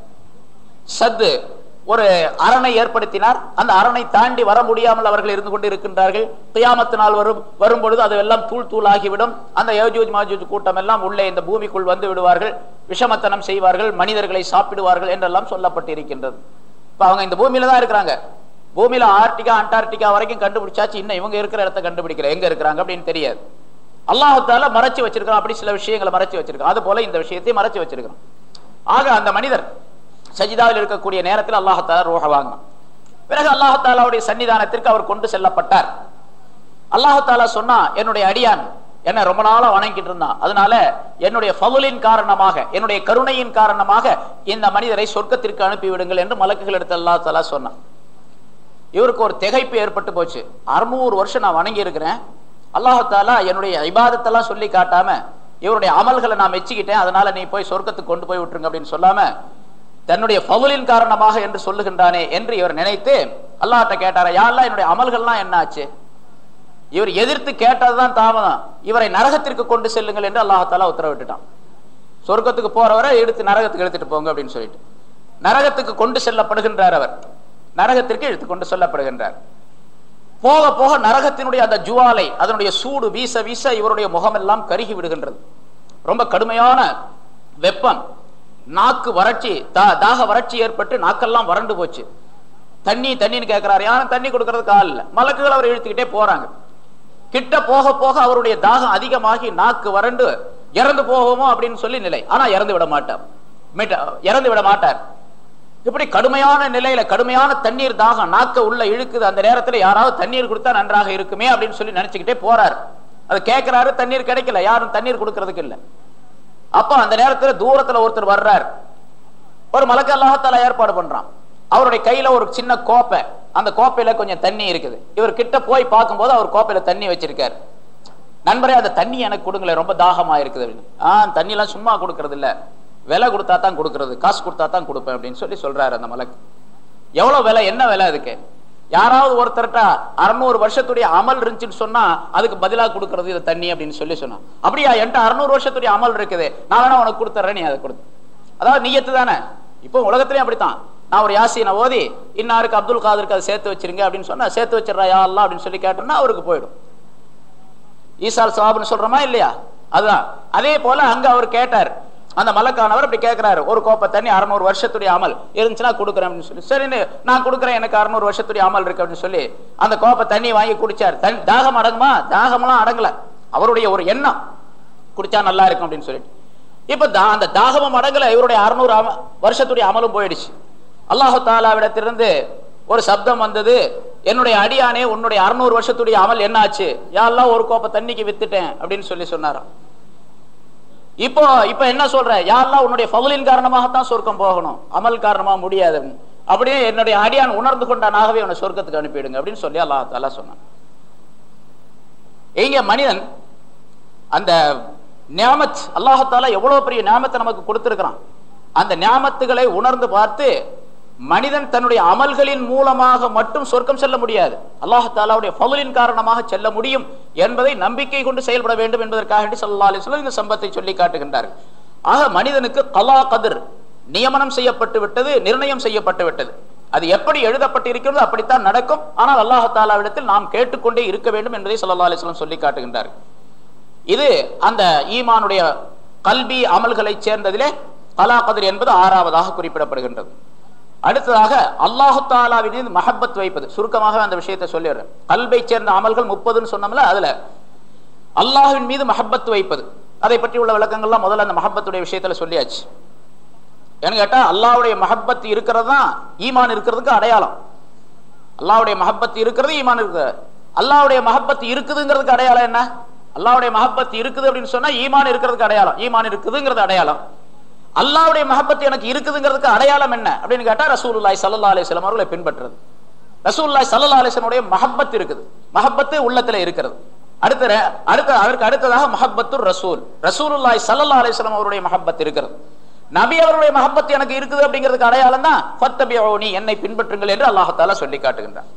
சத்து, ஒரு அரணை ஏற்படுத்தினார். அந்த அரணை தாண்டி வர முடியாமல் அவர்கள் இருந்து கொண்டு இருக்கின்றார்கள். கியாமத்து நாள் வரும் வரும் பொழுது அது எல்லாம் தூள் தூளாகிவிடும். அந்த யஜூஜ் மௌஜூஜ் கூட்டம் எல்லாம் உள்ளே இந்த பூமிக்குள் வந்து விடுவார்கள், விஷமத்தனம் செய்வார்கள், மனிதர்களை சாப்பிடுவார்கள் என்றெல்லாம் சொல்லப்பட்டிருக்கின்றது. இப்ப அவங்க இந்த பூமியில தான் இருக்கிறாங்க. பூமியில ஆர்டிகா அண்டார்டிகா வரைக்கும் கண்டுபிடிச்சாச்சு. இன்னும் இவங்க இருக்கிற இடத்த கண்டுபிடிக்கல, எங்க இருக்கிறாங்க அப்படின்னு தெரியாது. அல்லாஹ் தஆலா மறைச்சு வச்சிருக்கான். அப்படி சில விஷயங்களை மறைச்சு வச்சிருக்கான். அது போல இந்த விஷயத்தை மறைச்சு வச்சிருக்கான். ஆக அந்த மனிதர் சஜிதாவில் இருக்கக்கூடிய நேரத்தில் அல்லாஹ் தஆலா ரூஹ வாங்கினான். பிறகு அல்லாஹ் தஆலாவுடைய சன்னிதானத்திற்கு அவர் கொண்டு செல்லப்பட்டார். அல்லாஹ் தஆலா சொன்னா, என்னுடைய அடியான் என்ன ரொம்ப நாளா வணங்கிட்டு இருந்தான், அதனால என்னுடைய ஃபதுலின் காரணமாக, என்னுடைய கருணையின் காரணமாக இந்த மனிதரை சொர்க்கத்திற்கு அனுப்பிவிடுங்கள் என்று மலக்குகள் எடுத்து அல்லாஹ் தஆலா சொன்னான். இவருக்கு ஒரு திகைப்பு ஏற்பட்டு போச்சு. அறுநூறு வருஷம் நான் வணங்கி இருக்கிறேன், அல்லாஹ் தஆலா என்னுடைய இபாதத்தெல்லாம் சொல்லி காட்டாம இவருடைய அமல்களை நான் மெச்சிக்கிட்டேன், அதனால நீ போய் சொர்க்கத்துக்கு கொண்டு போய் விட்டுருங்க அப்படின்னு சொல்லாம தன்னுடைய ஃபதுலின் காரணமாக என்று சொல்லுகின்றானே என்று இவர் நினைத்து அல்லாஹ்ட்ட கேட்டாரா, யா அல்லாஹ், என்னுடைய அமல்கள்லாம் என்ன ஆச்சு? இவர் எதிர்த்து கேட்டதுதான் தாமதம். இவரை நரகத்திற்கு கொண்டு செல்லுங்கள் என்று அல்லாஹாலா உத்தரவிட்டுட்டான். சொர்க்கத்துக்கு போறவரை எடுத்து நரகத்துக்கு எடுத்துட்டு போங்க அப்படின்னு சொல்லிட்டு நரகத்துக்கு கொண்டு செல்லப்படுகின்றார். அவர் நரகத்திற்கு எடுத்து கொண்டு செல்லப்படுகின்றார். போக போக நரகத்தினுடைய அந்த ஜுவாலை, அதனுடைய சூடு வீச வீச இவருடைய முகமெல்லாம் கருகி விடுகின்றது. ரொம்ப கடுமையான வெப்பம், நாக்கு வறட்சி, தாக வறட்சி ஏற்பட்டு நாக்கெல்லாம் வறண்டு போச்சு. தண்ணி தண்ணின்னு கேட்கிறாரு, யாரும் தண்ணி கொடுக்கறதுக்கு ஆள் இல்லை. மலக்குகள் அவர் இழுத்துக்கிட்டே போறாங்க. கிட்ட போக போக அவருடைய தாகம் அதிகமாகி நாக்கு வறண்டு இறந்து போவோமோ அப்படின்னு சொல்லி நிலை. ஆனா இறந்து விட மாட்டார், இறந்து விட மாட்டார். இப்படி கடுமையான நிலையில கடுமையான தண்ணீர் தாகம் நாக்க உள்ள இழுக்குது. அந்த நேரத்தில் யாராவது தண்ணீர் கொடுத்தா நன்றாக இருக்குமே அப்படின்னு சொல்லி நினைச்சுக்கிட்டே போறாரு. அது கேட்கிறாரு, தண்ணீர் கிடைக்கல, யாரும் தண்ணீர் கொடுக்கறதுக்கு இல்லை. அப்ப அந்த நேரத்தில் தூரத்துல ஒருத்தர் வர்றார். ஒரு மலக்கு அல்லாஹ்தாலா ஏற்பாடு பண்றான். அவருடைய கையில ஒரு சின்ன கோப்பை, அந்த கோப்பையில கொஞ்சம் தண்ணி இருக்குது. இவர் கிட்ட போய் பார்க்கும்போது அவர் கோப்பையில தண்ணி வச்சிருக்காரு. நண்பரே, அந்த தண்ணி எனக்கு கொடுங்களேன், ரொம்ப தாகமா இருக்குது அப்படின்னு. ஆஹ் தண்ணி எல்லாம் சும்மா கொடுக்கறது இல்ல, விலை கொடுத்தா தான் கொடுக்கறது, காசு கொடுத்தா தான் கொடுப்பேன் அப்படின்னு சொல்லி சொல்றாரு அந்த மலக்கு. எவ்வளவு விலை, என்ன விலை அதுக்கு? யாராவது ஒருத்தர்ட்ட அறுநூறு வருஷத்துடைய அமல் இருந்துச்சுன்னு சொன்னா அதுக்கு பதிலாக கொடுக்கறது இது தண்ணி அப்படின்னு சொல்லி சொன்னா, அப்படியா என்கிட்ட அறுநூறு வருஷத்துடைய அமல் இருக்குது, நான் வேணா உனக்கு கொடுத்துறேன், நீ அதை கொடுத்து. அதாவது நீயத்து தானே. இப்போ உலகத்திலேயும் அப்படித்தான். நான் ஒரு யாசீனை ஓதி இன்னாருக்கு அப்துல் காதருக்கு அதை சேர்த்து வச்சிருங்க அப்படின்னு சொன்னா சேர்த்து வச்சிடறா யா அல்லாஹ் அப்படின்னு சொல்லி கேட்டோம்னா அவருக்கு போயிடும். ஈசால் சவாப்னு சொல்றோமா இல்லையா? அதுதான். அதே போல அங்க அவர் கேட்டார், அந்த மலக்கானவர் அப்படி கேட்கிறாரு, ஒரு கோப்பை தண்ணி அறுநூறு வருஷத்துடைய அமல் இருந்துச்சுன்னா கொடுக்குறேன் அப்படின்னு சொல்லி, சரின்னு நான் கொடுக்குறேன், எனக்கு அறுநூறு வருஷத்துடைய அமல் இருக்கு அப்படின்னு சொல்லி அந்த கோப்பை தண்ணி வாங்கி குடிச்சார். தண்ணி தாகம் அடங்குமா? தாகமெல்லாம் அடங்கல. அவருடைய ஒரு எண்ணம் குடிச்சா நல்லா இருக்கும் அப்படின்னு சொல்லிட்டு இப்ப அந்த தாகமும் அடங்கல, இவருடைய அறுநூறு வருஷத்துடைய அமலும் போயிடுச்சு. அல்லாஹு தாலாவிடத்திலிருந்து ஒரு சப்தம் வந்தது, என்னுடைய அடியானே உன்னுடைய அறுநூறு வருஷத்துடைய அமல் என்னாச்சு? யாரெல்லாம் ஒரு கோப்பை தண்ணிக்கு வித்துட்டேன் அப்படின்னு சொல்லி சொன்னாராம். இப்போ இப்ப என்ன சொல்ற? யாரெல்லாம் உன்னுடைய ஃபவுலின் காரணமாகத்தான் சொர்க்கம் போகணும், அமல் காரணமா முடியாது. அப்படியே என்னுடைய அடியான் உணர்ந்து கொண்டானாகவே அவனை சொர்க்கத்துக்கு அனுப்பிடுங்க அப்படின்னு சொல்லி அல்லாஹ் தாலா சொன்னான். எங்க மனிதன் அந்த நியாமத், அல்லாஹ் தாலா எவ்வளவு பெரிய நியாமத்தை நமக்கு கொடுத்திருக்கிறான். அந்த நியாமத்துகளை உணர்ந்து பார்த்து மனிதன் தன்னுடைய அமல்களின் மூலமாக மட்டும் சொர்க்கம் செல்ல முடியாது, அல்லாஹ் தாலாவுடைய ஃபவுலின் காரணமாக செல்ல முடியும் என்பதை நம்பிக்கை கொண்டு செயல்பட வேண்டும் என்பதற்காக ஸல்லல்லாஹு அலைஹி வஸல்லம் இந்த சம்பத்தை சொல்லி காட்டுகின்றார்கள். ஆக மனிதனுக்கு கலா கதிர் நியமனம் செய்யப்பட்டு விட்டது, நிர்ணயம் செய்யப்பட்டு விட்டது. அது எப்படி எழுதப்பட்டு இருக்கிறது அப்படித்தான் நடக்கும். ஆனால் அல்லாஹ் தாலாவிடத்தில் நாம் கேட்டுக்கொண்டே இருக்க வேண்டும் என்பதை ஸல்லல்லாஹு அலைஹி வஸல்லம் சொல்லி காட்டுகின்றார்கள். இது அந்த ஈமானுடைய கல்வி அமல்களை சேர்ந்ததிலே கலா கதிர் என்பது ஆறாவதாக குறிப்பிடப்படுகின்றது. அடுத்ததாக அல்லாஹு தாலாவின் மீது மஹப்பத் வைப்பது. சுருக்கமாக அந்த விஷயத்தை சொல்லிடுறேன். கல்வை சேர்ந்த அமல்கள் முப்பதுன்னு சொன்னோம்ல, அதுல அல்லாஹ்வின் மீது மஹப்பத் வைப்பது, அதை பற்றி உள்ள விளக்கங்கள்லாம் முதல்ல அந்த மஹப்பத்துடைய விஷயத்துல சொல்லியாச்சு. ஏன்னு கேட்டா அல்லாஹ்வுடைய மஹப்பத் இருக்கிறது தான் ஈமான் இருக்கிறதுக்கு அடையாளம். அல்லாஹ்வுடைய மஹப்பத் இருக்கிறது ஈமான் இருக்குது. அல்லாஹ்வுடைய மஹப்பத் இருக்குதுங்கிறதுக்கு அடையாளம் என்ன? அல்லாஹ்வுடைய மஹப்பத் இருக்குது அப்படின்னு சொன்னா ஈமான் இருக்கிறதுக்கு அடையாளம், ஈமான் இருக்குதுங்கிறது அடையாளம். அல்லாஹ்வுடைய மஹப்பத் எனக்கு இருக்குதுங்கிறதுக்கு அடையாளம் என்ன அப்படின்னு கேட்டா ரசூலுல்லாஹி ஸல்லல்லாஹு அலைஹி வஸல்லம் அவர்களை பின்பற்றுறது. ரசூலுல்லாஹி ஸல்லல்லாஹு அலைஹி வஸல்லம் உடைய மஹப்பத் இருக்குது, மஹப்பத் உள்ளத்துல இருக்கிறது. அடுத்த அடுத்த அதற்கு அடுத்ததாக மஹப்பத்துர் ரசூல், ரசூலுல்லாஹி ஸல்லல்லாஹு அலைஹி வஸல்லம் அவருடைய மஹப்பத் இருக்கிறது. நபி அவருடைய மஹப்பத் எனக்கு இருக்குது அப்படிங்கிறதுக்கு அடையாளம் தான் ஃபத்தபிஊனி, என்னை பின்பற்றுங்கள் என்று அல்லாஹ் தஆலா சொல்லி காட்டுகின்றார்.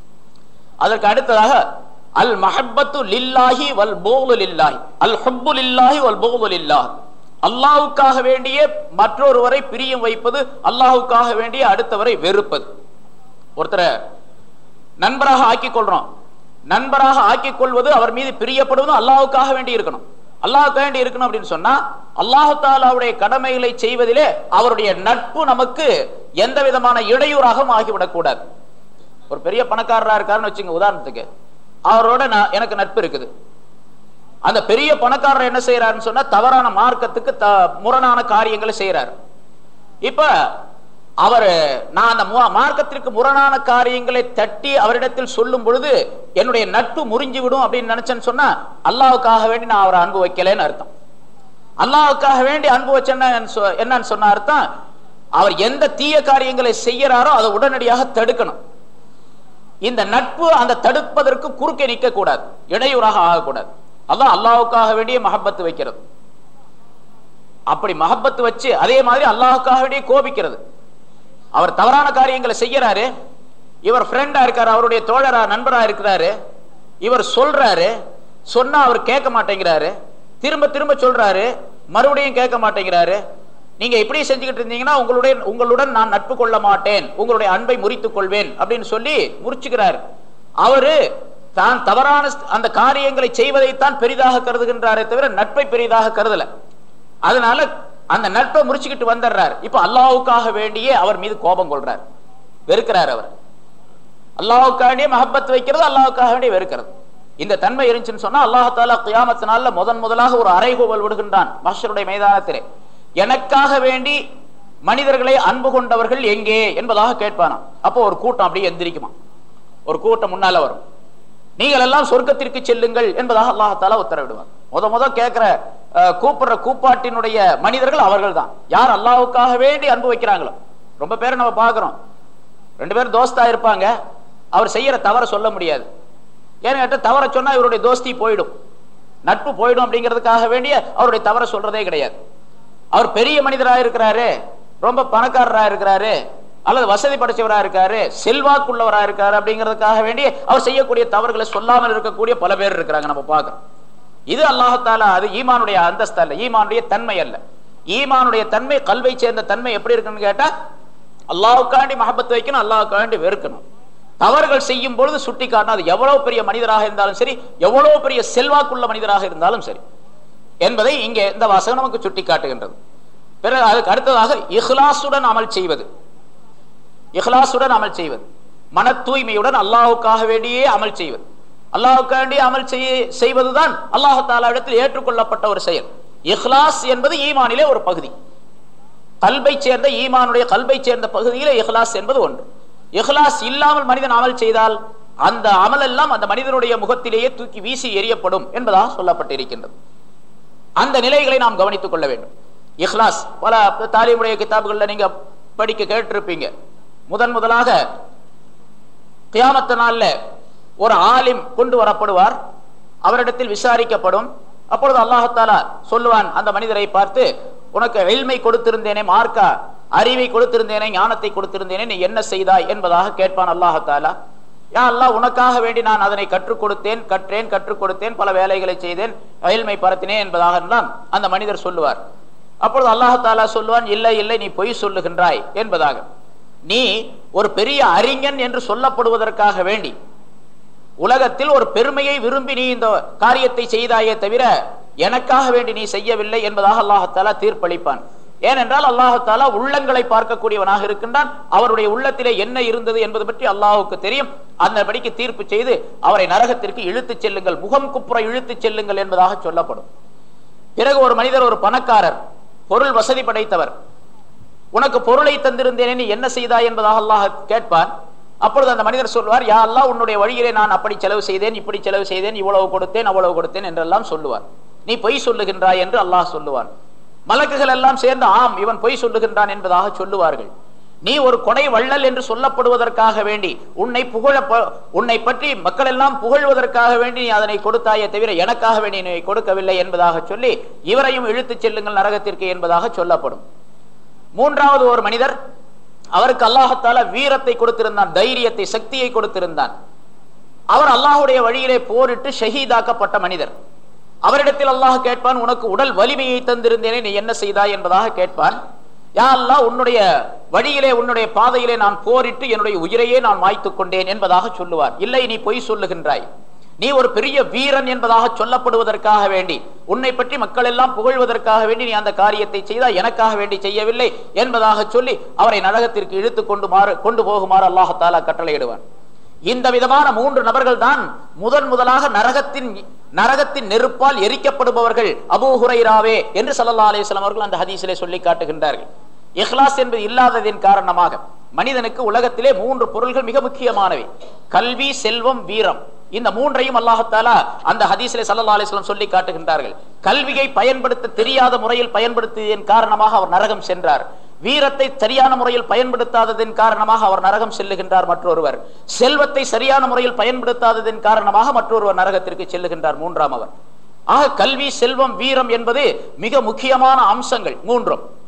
அதற்கு அடுத்ததாக அல் மஹப்பத்து லில்லாஹி வல் புக்து லில்லாஹி, அல் ஹுப்பு லில்லாஹி வல் புக்து லில்லாஹ். அல்லாஹ்வுக்காக வேண்டிய மற்றொருவரை பிரியம் வைப்பது, அல்லாஹ்வுக்காக வேண்டிய அடுத்தவரை வெறுப்பது. ஒருத்தரை நண்பராக ஆக்கிக் கொள்றோம், நண்பராக ஆக்கிக் கொள்வது அவர் மீது பிரியப்படுவதும் அல்லாஹ்வுக்காக வேண்டி இருக்கணும். அல்லாஹ்வுக்காக வேண்டி இருக்கணும் அப்படின்னு சொன்னா அல்லாஹ் தஆலாவுடைய கடமைகளை செய்வதிலே அவருடைய நட்பு நமக்கு எந்த விதமான இடையூறாகவும் ஆகிவிடக் கூடாது. ஒரு பெரிய பணக்காரரா இருக்காருன்னு வச்சுங்க, உதாரணத்துக்கு அவரோட எனக்கு நட்பு இருக்குது. அந்த பெரிய பணக்காரர் என்ன செய்யறாருன்னு சொன்னா தவறான மார்க்கத்துக்கு முரணான காரியங்களை செய்யறாரு. இப்ப அவர் நான் அந்த மார்க்கத்திற்கு முரணான காரியங்களை தட்டி அவரிடத்தில் சொல்லும் பொழுது என்னுடைய நட்பு முறிஞ்சு விடும் அப்படின்னு நினைச்சேன்னு சொன்னா அல்லாஹ்வுக்காக வேண்டி நான் அவரை அன்பு வைக்கலன்னு அர்த்தம். அல்லாஹ்வுக்காக வேண்டி அன்பு வச்சேன்னா என்னன்னு சொன்ன அர்த்தம், அவர் எந்த தீய காரியங்களை செய்யறாரோ அதை உடனடியாக தடுக்கணும். இந்த நட்பு அந்த தடுப்பதற்கு குறுக்கே நிற்க கூடாது, இடையூறாக ஆகக்கூடாது. அதான் அல்லாஹ்வுக்காக வேண்டிய மஹப்பத்து வைக்கிறது. அப்படி மஹப்பத்து வச்சு அதே மாதிரி அல்லாஹ்வுக்காக வேண்டிய கோபிக்கிறது. அவர் தவறான காரியங்களை செய்யறாரு, இவர் ஃப்ரெண்டா இருக்காரு, அவருடைய தோழரா நண்பரா இருக்கிறாரு, இவர் சொல்றாரு, சொன்னா அவர் கேட்க மாட்டேங்கிறாரு, திரும்ப திரும்ப சொல்றாரு, மறுபடியும் கேட்க மாட்டேங்கிறாரு. நீங்க இப்படி செஞ்சுக்கிட்டு இருந்தீங்கன்னா உங்களுடைய உங்களுடன் நான் நட்பு கொள்ள மாட்டேன், உங்களுடைய அன்பை முறித்துக் கொள்வேன் அப்படின்னு சொல்லி முறிச்சுக்கிறாரு. அவரு தான் தவறான அந்த காரியங்களை செய்வதைத்தான் பெரிதாக கருதுகின்றாரே தவிர நட்பை பெரிதாக கருதல. அதனால அந்த நட்பை முறிச்சுக்கிட்டு வந்துடுறாரு. இப்ப அல்லாஹ்வுக்காக வேண்டியே அவர் மீது கோபம் கொள்றார், வெறுக்கிறார். அவர் அல்லாஹ்வுக்காக மஹப்பத் வைக்கிறது, அல்லாஹ்வுக்காக வேண்டிய வெறுக்கிறது. இந்த தன்மை இருந்துச்சுன்னு சொன்னா அல்லாஹ் தஆலா கியாமத் நாள்ல முதன் முதலாக ஒரு அறைகூவல் விடுகின்றான் மஹ்ஷருடைய மைதானத்திலே. எனக்காக வேண்டி மனிதர்களை அன்பு கொண்டவர்கள் எங்கே என்பதாக கேட்பானா. அப்போ ஒரு கூட்டம் அப்படியே எந்திரிக்குமா, ஒரு கூட்டம் முன்னால வரும். நீங்கள் எல்லாம் சொர்க்கத்திற்கு செல்லுங்கள் என்பதாக அல்லாஹ் தஆலா உத்தரவிடுவார். முத முத கேட்கிற கூப்பிடுற கூப்பாட்டினுடைய மனிதர்கள் அவர்கள் தான். யார் அல்லாஹ்வுக்காக வேண்டி அன்பு வைக்கிறாங்களோ. ரொம்ப பேரை நம்ம பார்க்கிறோம், ரெண்டு பேரும் தோஸ்தா இருப்பாங்க, அவர் செய்யற தவற சொல்ல முடியாது. ஏன்னு கேட்ட தவற சொன்னா இவருடைய தோஸ்தி போயிடும், நட்பு போயிடும். அப்படிங்கிறதுக்காக வேண்டிய அவருடைய தவற சொல்றதே கிடையாது. அவர் பெரிய மனிதராக இருக்கிறாரு, ரொம்ப பணக்காரராக இருக்கிறாரு, அல்லது வசதி படைச்சவராக இருக்காரு, செல்வாக்குள்ளவராக இருக்காரு அப்படிங்கிறதுக்காக வேண்டி அவர் செய்யக்கூடிய தவறுகளை சொல்லாமல் இருக்கக்கூடிய பல பேர் இருக்கிறாங்க, நம்ம பார்க்கிறோம். இது அல்லாஹ் தஆலா அது ஈமானுடைய அந்தஸ்து அல்ல, ஈமானுடைய தன்மை அல்ல. ஈமானுடைய தன்மை கல்வை சேர்ந்த தன்மை எப்படி இருக்குன்னு கேட்டா அல்லாஹ்வுக்காண்டி மஹப்பத் வைக்கணும், அல்லாஹ்வுக்காண்டி வெறுக்கணும். தவறுகள் செய்யும் பொழுது சுட்டி காட்டணும். அது எவ்வளவு பெரிய மனிதராக இருந்தாலும் சரி, எவ்வளவு பெரிய செல்வாக்குள்ள மனிதராக இருந்தாலும் சரி என்பதை இங்கே இந்த வாசகம் நமக்கு சுட்டி காட்டுகின்றது. பிறகு அதுக்கு அடுத்ததாக இஹ்லாசுடன் அமல் செய்வது. இஹ்லாசுடன் அமல் செய்வது, மன தூய்மையுடன் அல்லாஹ்வுக்காக வேண்டியே அமல் செய்வது. அல்லாஹ்வுக்காக வேண்டிய அமல் செய்வதுதான் அல்லாஹ் தஆலா இடத்தில் ஏற்றுக்கொள்ளப்பட்ட ஒரு செயல். இஹ்லாஸ் என்பது ஈமானிலே ஒரு பகுதி, கல்பை சேர்ந்த ஈமானுடைய கல்பை சேர்ந்த பகுதியிலே இஹ்லாஸ் என்பது ஒன்று. இஹ்லாஸ் இல்லாமல் மனிதன் அமல் செய்தால் அந்த அமல் எல்லாம் அந்த மனிதனுடைய முகத்திலேயே தூக்கி வீசி எறியப்படும் என்பதாக சொல்லப்பட்டிருக்கின்றது. அந்த நிலைகளை நாம் கவனித்துக் கொள்ள வேண்டும். இஹ்லாஸ் பல தாலீமுடைய கிதாபுகள்ல நீங்க படிக்க கேட்டிருப்பீங்க. முதன் முதலாக கியாமத் நாள்ல ஒரு ஆலிம் கொண்டு வரப்படுவார், அவரிடத்தில் விசாரிக்கப்படும். அப்பொழுது அல்லாஹ் தஆலா சொல்லுவான் அந்த மனிதரை பார்த்து, உனக்கு இல்மை கொடுத்திருந்தேனே, மார்க்க அறிவை கொடுத்திருந்தேனே, ஞானத்தை கொடுத்திருந்தேனே, நீ என்ன செய்தாய் என்பதாக கேட்பான் அல்லாஹ் தஆலா. யா அல்லாஹ், உனக்காக வேண்டி நான் அதனை கற்றுக் கொடுத்தேன், கற்றேன், கற்றுக் கொடுத்தேன், பல வேலைகளை செய்தேன், இல்மை பரத்தினேன் என்பதாக எல்லாம் அந்த மனிதர் சொல்லுவார். அப்பொழுது அல்லாஹ் தஆலா சொல்லுவான், இல்லை இல்லை, நீ பொய் சொல்லுகின்றாய் என்பதாக. நீ ஒரு பெரிய அறிஞன் என்று சொல்லப்படுவதற்காக வேண்டி உலகத்தில் ஒரு பெருமையை விரும்பி நீ இந்த காரியத்தை செய்தாயே தவிர எனக்காக வேண்டி நீ செய்யவில்லை என்பதாக அல்லாஹ் தஆலா தீர்ப்பளிப்பான். ஏனென்றால் அல்லாஹ் தஆலா உள்ளங்களை பார்க்கக்கூடியவனாக இருக்கின்றான். அவருடைய உள்ளத்திலே என்ன இருந்தது என்பது பற்றி அல்லாஹ்வுக்கு தெரியும். அந்தபடிக்கு தீர்ப்பு செய்து அவரை நரகத்திற்கு இழுத்துச் செல்லுங்கள், முகம் குப்புற இழுத்துச் செல்லுங்கள் என்பதாக சொல்லப்படும். பிறகு ஒரு மனிதர், ஒரு பணக்காரர், பொருள் வசதி படைத்தவர், உனக்கு பொருளை தந்திருந்தேனே, நீ என்ன செய்தாய் என்பதாக அல்லாஹ் கேட்பான். அப்பொழுது அந்த மனிதர் சொல்வார், யா அல்லாஹ், உன்னுடைய வழியிலே நான் அப்படி செலவு செய்தேன், இப்படி செலவு செய்தேன், இவ்வளவு கொடுத்தேன், அவ்வளவு கொடுத்தேன் என்றெல்லாம் சொல்லுவார். நீ பொய் சொல்லுகின்றாய் என்று அல்லாஹ் சொல்லுவான். மலக்குகள் எல்லாம் சேர்ந்து ஆம், இவன் பொய் சொல்லுகின்றான் என்பதாக சொல்லுவார்கள். நீ ஒரு கொடை வள்ளல் என்று சொல்லப்படுவதற்காக வேண்டி, உன்னை புகழ உன்னை பற்றி மக்கள் எல்லாம் புகழ்வதற்காக வேண்டி நீ அதனை கொடுத்தாயே தவிர எனக்காக வேண்டி நீ கொடுக்கவில்லை என்பதாக சொல்லி இவரையும் இழுத்துச் செல்லுங்கள் நரகத்திற்கு என்பதாக சொல்லப்படும். மூன்றாவது ஒரு மனிதர், அவருக்கு அல்லாஹ் தஆலா வீரத்தை கொடுத்திருந்தான், தைரியத்தை, சக்தியை கொடுத்திருந்தான். அவர் அல்லாஹ்வுடைய வழியிலே போரிட்டு ஷஹீதாக்கப்பட்ட மனிதர். அவரிடத்தில் அல்லாஹ் கேட்பான், உனக்கு உடல் வலிமையை தந்திருந்தேனே, நீ என்ன செய்தாய் என்பதாக கேட்பான். யா அல்லாஹ், உன்னுடைய வழியிலே உன்னுடைய பாதையிலே நான் போரிட்டு என்னுடைய உயிரையே நான் மாய்த்துக் கொண்டேன் என்பதாக சொல்லுவார். இல்லை, நீ பொய் சொல்லுகின்றாய், நீ ஒரு பெரிய வீரன் என்பதாக சொல்லப்படுவதற்காக வேண்டி, உன்னை பற்றி மக்கள் எல்லாம் புகழ்வதற்காக வேண்டி நீ அந்த காரியத்தை செய்தால் எனக்காக வேண்டி செய்யவில்லை என்பதாக சொல்லி அவரை நரகத்திற்கு இழுத்து கொண்டு மாறு கொண்டு போகுமாறு அல்லாஹ் தஆலா கட்டளையிடுவான். இந்த விதமான மூன்று நபர்கள் தான் முதன் முதலாக நரகத்தின் நரகத்தின் நெருப்பால் எரிக்கப்படுபவர்கள் அபூ ஹுரைராவே என்று ஸல்லல்லாஹு அலைஹி வஸல்லம் அவர்கள் அந்த ஹதீஸிலே சொல்லி காட்டுகின்றார்கள். இஹ்லாஸ் என்பது இல்லாததின் காரணமாக மனிதனுக்கு உலகத்திலே மூன்று பொருள்கள் மிக முக்கியமானவை: கல்வி, செல்வம், வீரம். இந்த மூன்றையும் அல்லாஹ் தஆலா அந்த ஹதீஸிலே ஸல்லல்லாஹு அலைஹி வஸல்லம் சொல்லி காட்டுகின்றார்கள். கல்வியை பயன்படுத்த தெரியாத முறையில் பயன்படுத்தியதன் காரணமாக அவர் நரகம் சென்றார். வீரத்தை சரியான முறையில் பயன்படுத்தாததன் காரணமாக அவர் நரகம் செல்லுகின்றார் மற்றொருவர். செல்வத்தை சரியான முறையில் பயன்படுத்தாததன் காரணமாக மற்றொருவர் நரகத்திற்கு செல்லுகின்றார் மூன்றாம் அவர். ஆக கல்வி, செல்வம், வீரம் என்பது மிக முக்கியமான அம்சங்கள் மூன்றும்.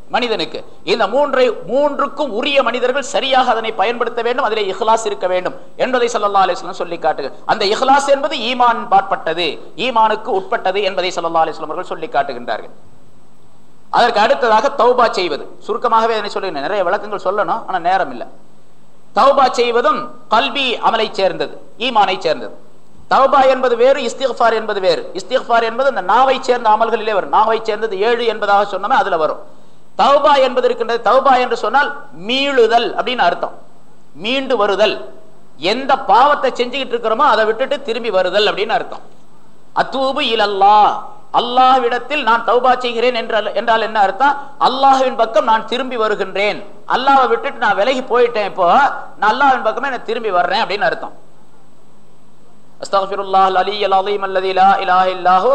மனிதனுக்கு. இந்த மூன்றை மூன்றுக்கும் உரிய மனிதர்கள் சரியாக அதனை பயன்படுத்த வேண்டும், அதிலே இஹ்லாஸ் இருக்க வேண்டும் என்பதை ஸல்லல்லாஹு அலைஹி வஸல்லம் சொல்லி காட்டுகிறார். அந்த இஹ்லாஸ் என்பது ஈமான் பாற்பட்டது, ஈமானுக்கு உட்பட்டது என்பதை ஸல்லல்லாஹு அலைஹி வஸல்லம் அவர்கள் சொல்லி காட்டுகின்றார்கள். அதற்கு அடுத்ததாக தௌபா செய்வது. சுருக்கமாகவே அதனை சொல்லுங்க, நிறைய விளக்கங்கள் சொல்லணும், ஆனா நேரம் இல்லை. தௌபா செய்வதும் கல்வி அமலை சேர்ந்தது, ஈமானை சேர்ந்தது. தௌபா என்பது வேறு, இஸ்திக்ஃபார் என்பது வேறு. இஸ்திக்ஃபார் என்பது அந்த நாவை சேர்ந்த அமல்களிலே வரும். நாவை சேர்ந்தது ஏழு என்பதாக சொன்னோமே அதுல வரும். தௌபா என்பது இருக்கின்றது. தௌபா என்று சொன்னால் மீளுதல் அப்படின்னு அர்த்தம், மீண்டு வருதல். எந்த பாவத்தை செஞ்சுக்கிட்டு இருக்கிறோமோ அதை விட்டுட்டு திரும்பி வருதல் அப்படின்னு அர்த்தம். அத்தூபு இலல்லாஹ், அல்லாஹ்விடத்தில் நான் தௌபா செய்கிறேன் என்றால் என்றால் என்ன அர்த்தம்? அல்லாஹ்வின் பக்கம் நான் திரும்பி வருகின்றேன். அல்லாஹ்வை விட்டுட்டு நான் விலகி போயிட்டேன், இப்போ நான் அல்லாஹ்வின் பக்கமே நான் திரும்பி வர்றேன் அப்படின்னு அர்த்தம். அஸ்தக்ஃபிருல்லாஹல் அலிய்யல் அஸீம் அல்லதி லா இலாஹ இல்லல்லாஹு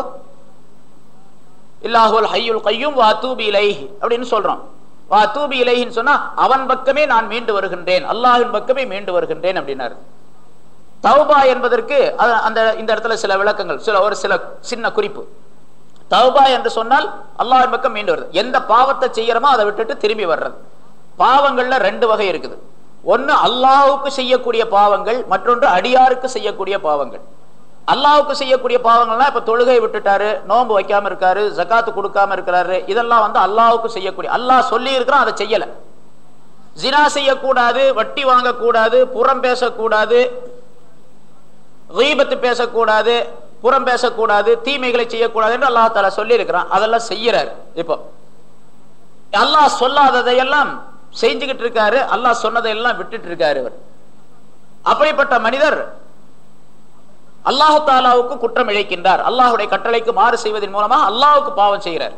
இல்லாஹுல் ஹய்யுல் கய்யூம் வ அதூபு இலைஹி அப்படின்னு சொல்றோம். வ அதூபு இலைஹின்னு சொன்னா அவன் பக்கமே நான் மீண்டு வருகின்றேன், அல்லாஹ்வின் பக்கமே மீண்டு வருகின்றேன் அப்படின்னாரு. தௌபா என்பதற்கு அந்த இந்த இடத்துல சில விளக்கங்கள், சில ஒரு சில சின்ன குறிப்பு. தௌபா என்று சொன்னால் அல்லாஹ்வின் பக்கம் மீண்டு வருது. எந்த பாவத்தை செய்யறோமோ அதை விட்டுட்டு திரும்பி வர்றது. பாவங்கள்ல ரெண்டு வகை இருக்குது. ஒன்னு அல்லாஹ்வுக்கு செய்யக்கூடிய பாவங்கள், மற்றொன்று அடியாருக்கு செய்யக்கூடிய பாவங்கள். அல்லாஹ்வுக்கு செய்யக்கூடிய பாவங்கள்னா இப்ப தொழுகை விட்டுட்டாரு, நோன்பு வைக்காம இருக்காரு, ஜகாத்து கொடுக்காம இருக்கிறாரு, இதெல்லாம் வந்து அல்லாஹ்வுக்கு செய்யக்கூடிய. அல்லாஹ் சொல்லி இருக்கிறான், அதை செய்யல. ஜினா செய்யக்கூடாது, வட்டி வாங்கக்கூடாது, புறம் பேசக்கூடாது, கீபத்து பேசக்கூடாது, புறம் பேசக்கூடாது, தீமைகளை செய்யக்கூடாது என்று அல்லாஹ் தஆலா சொல்லி இருக்கிறான். அதெல்லாம் செய்யறாரு. இப்போ அல்லாஹ் சொல்லாததையெல்லாம் செஞ்சுக்கிட்டு இருக்காரு, அல்லாஹ் சொன்னதையெல்லாம் விட்டுட்டு இருக்காரு. அவர் அப்படிப்பட்ட மனிதர் அல்லாஹ் தஆலாவுக்கு குற்றம் இழைக்கின்றார். அல்லாஹ்வுடைய கட்டளைக்கு மாறு செய்வதன் மூலமா அல்லாஹ்வுக்கு பாவம் செய்கிறார்.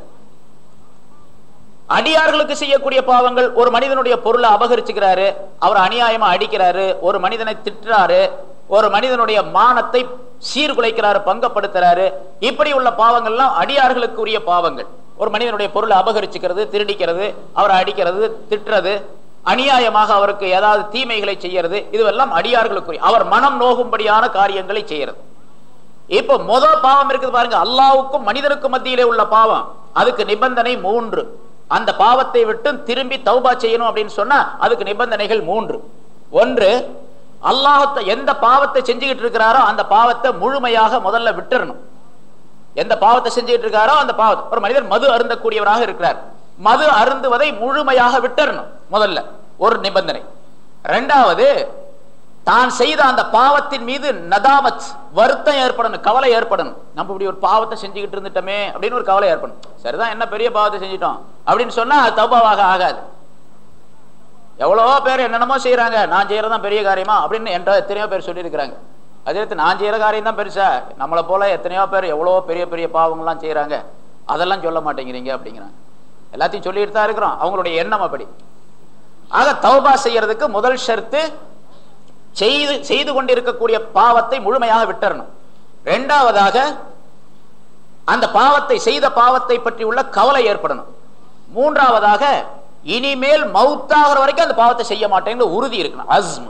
அடியார்களுக்கு செய்யக்கூடிய பாவங்கள், ஒரு மனிதனுடைய பொருளை அபகரிச்சுக்கிறாரு, அவர் அநியாயமா அடிக்கிறாரு, ஒரு மனிதனை திட்டுறாரு, ஒரு மனிதனுடைய மானத்தை சீர்குலைக்கிறாரு, பங்கப்படுத்துறாரு. இப்படி உள்ள பாவங்கள்லாம் அடியார்களுக்குரிய பாவங்கள். ஒரு மனிதனுடைய பொருளை அபகரிச்சுக்கிறது, திருடிக்கிறது, அவரை அடிக்கிறது, திட்டுறது, அநியாயமாக அவருக்கு ஏதாவது தீமைகளை செய்யறது, இதுவெல்லாம் அடியார்களுக்குரிய, அவர் மனம் நோகும்படியான காரியங்களை செய்யறது. இப்ப முதல் பாவம் இருக்குது பாருங்க, அல்லாஹ்வுக்கும் மனிதனுக்கும் மத்தியிலே உள்ள பாவம். அதுக்கு நிபந்தனை மூன்று. அந்த பாவத்தை விட்டு திரும்பி தௌபா செய்யணும் அப்படின்னு சொன்னா அதுக்கு நிபந்தனைகள் மூன்று. ஒன்று, அல்லாஹ் எந்த பாவத்தை செஞ்சுக்கிட்டு இருக்கிறாரோ அந்த பாவத்தை முழுமையாக முதல்ல விட்டுறணும். எந்த பாவத்தை செஞ்சுட்டு இருக்காரோ அந்த பாவத்தை, ஒரு மனிதர் மது அருந்தக்கூடியவராக இருக்கிறார், மது அருந்துவதை முழுமையாக விட்டுறணும் முதல்ல, ஒரு நிபந்தனை. இரண்டாவது, தான் செய்த அந்த பாவத்தின் மீது நதாமத், வருத்தம் ஏற்படணும், கவலை ஏற்படணும். நம்ம இப்படி ஒரு பாவத்தை செஞ்சுக்கிட்டு இருந்துட்டோமே அப்படின்னு ஒரு கவலை ஏற்படும். சரிதான், என்ன பெரிய பாவத்தை செஞ்சிட்டோம் அப்படின்னு சொன்னா அது தௌபாவாக ஆகாது. எவ்வளவோ பேர் என்னென்னமோ செய்யறாங்க, நான் செய்யறதான் பெரிய காரியமா அப்படின்னு என்ற எத்தனையோ பேர் சொல்லி இருக்கிறாங்க. அதே நான் செய்யற காரியம் தான் பெருசா, நம்மளை போல எத்தனையோ பேர் எவ்வளவோ பெரிய பெரிய பாவங்கள்லாம் செய்யறாங்க, அதெல்லாம் சொல்ல மாட்டேங்கிறீங்க அப்படிங்கிறாங்க. எல்லாத்தையும் சொல்லிட்டு தான் இருக்கிறோம், அவங்களுடைய எண்ணம் அப்படி. ஆக தௌபா செய்யறதுக்கு முதல் ஷர்த்து செய்து செய்து கொண்டிருக்கக்கூடிய பாவத்தை முழுமையாக விட்டுறணும். இரண்டாவதாக, அந்த பாவத்தை செய்த பாவத்தை பற்றி உள்ள கவலை ஏற்படணும். மூன்றாவதாக, இனிமேல் மௌத்தாகிற வரைக்கும் அந்த பாவத்தை செய்ய மாட்டேங்கிற உறுதி இருக்கணும், அஸ்ம்.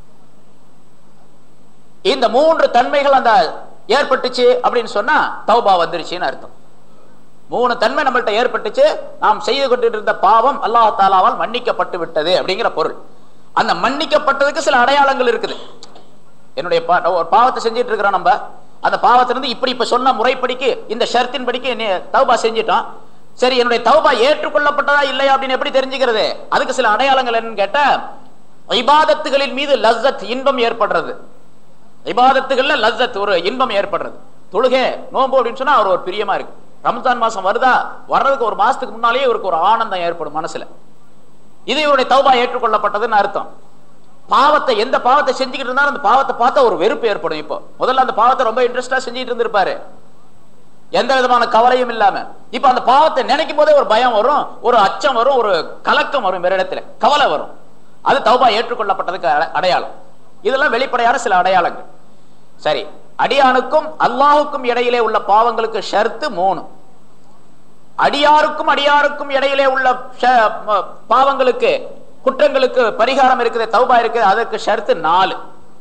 இந்த மூன்று தன்மைகள் அந்த ஏற்பட்டுச்சு அப்படின்னு சொன்னா தௌபா வந்துருச்சுன்னு அர்த்தம். மூணு தன்மை நம்மள்ட்ட ஏற்பட்டுச்சு, நாம் செய்து கொண்டிருந்த பாவம் அல்லாஹ் தஆலாவால் மன்னிக்கப்பட்டு விட்டது அப்படிங்கிற பொருள். அந்த மன்னிக்கப்பட்டதுக்கு சில அடையாளங்கள் இருக்குது. என்னுடைய ஒரு பாவத்தை செஞ்சிட்டு இருக்கிறோம், நம்ம அந்த பாவத்திலிருந்து இப்படி இப்ப சொன்ன முறைப்படிக்கு இந்த ஷர்த்தின் படிக்கு தௌபா செஞ்சிட்டோம். சரி, என்னுடைய தௌபா ஏற்றுக்கொள்ளப்பட்டதா இல்லையா அப்படின்னு எப்படி தெரிஞ்சுக்கிறது? அதுக்கு சில அடையாளங்கள் என்னன்னு கேட்டா, இபாதத்துகளின் மீது லஸ்ஸத், இன்பம் ஏற்படுறது. இபாதத்துகள்ல லஸ்ஸத், ஒரு இன்பம் ஏற்படுறது. தொழுகை, நோன்பு அப்படின்னு சொன்னா அவர் ஒரு பிரியமா இருக்கு. ரமதான் மாசம் வருதா, வர்றதுக்கு ஒரு மாசத்துக்கு முன்னாலேயே இவருக்கு ஒரு ஆனந்தம் ஏற்படும் மனசுல. இது இவருடைய தௌபா ஏற்றுக்கொள்ளப்பட்டதுன்னு அர்த்தம். பாவத்தை, எந்த பாவத்தை செஞ்சுக்கிட்டு இருந்தாலும் அந்த பாவத்தை பார்த்தா ஒரு வெறுப்பு ஏற்படும். இப்போ முதல்ல அந்த பாவத்தை ரொம்ப இன்ட்ரெஸ்டா செஞ்சுட்டு இருந்திருப்பாரு, எந்த விதமான கவலையும் இல்லாம. இப்ப அந்த பாவத்தை நினைக்கும் போதே ஒரு பயம் வரும், ஒரு அச்சம் வரும், ஒரு கலக்கம் வரும், வேற இடத்துல கவலை வரும். அது தௌபா ஏற்றுக்கொள்ளப்பட்டதுக்கு அடையாளம். இதெல்லாம் வெளிப்படையான சில அடையாளங்கள். சரி, அடியானுக்கும் அல்லாஹுக்கும் இடையிலே உள்ள பாவங்களுக்கு ஷர்த்து மூணு. அடியாருக்கும் அடியாருக்கும் இடையிலே உள்ள பாவங்களுக்கு, குற்றங்களுக்கு பரிகாரம் இருக்குது, தௌபா இருக்குது, அதற்கு ஷர்த்து நாலு.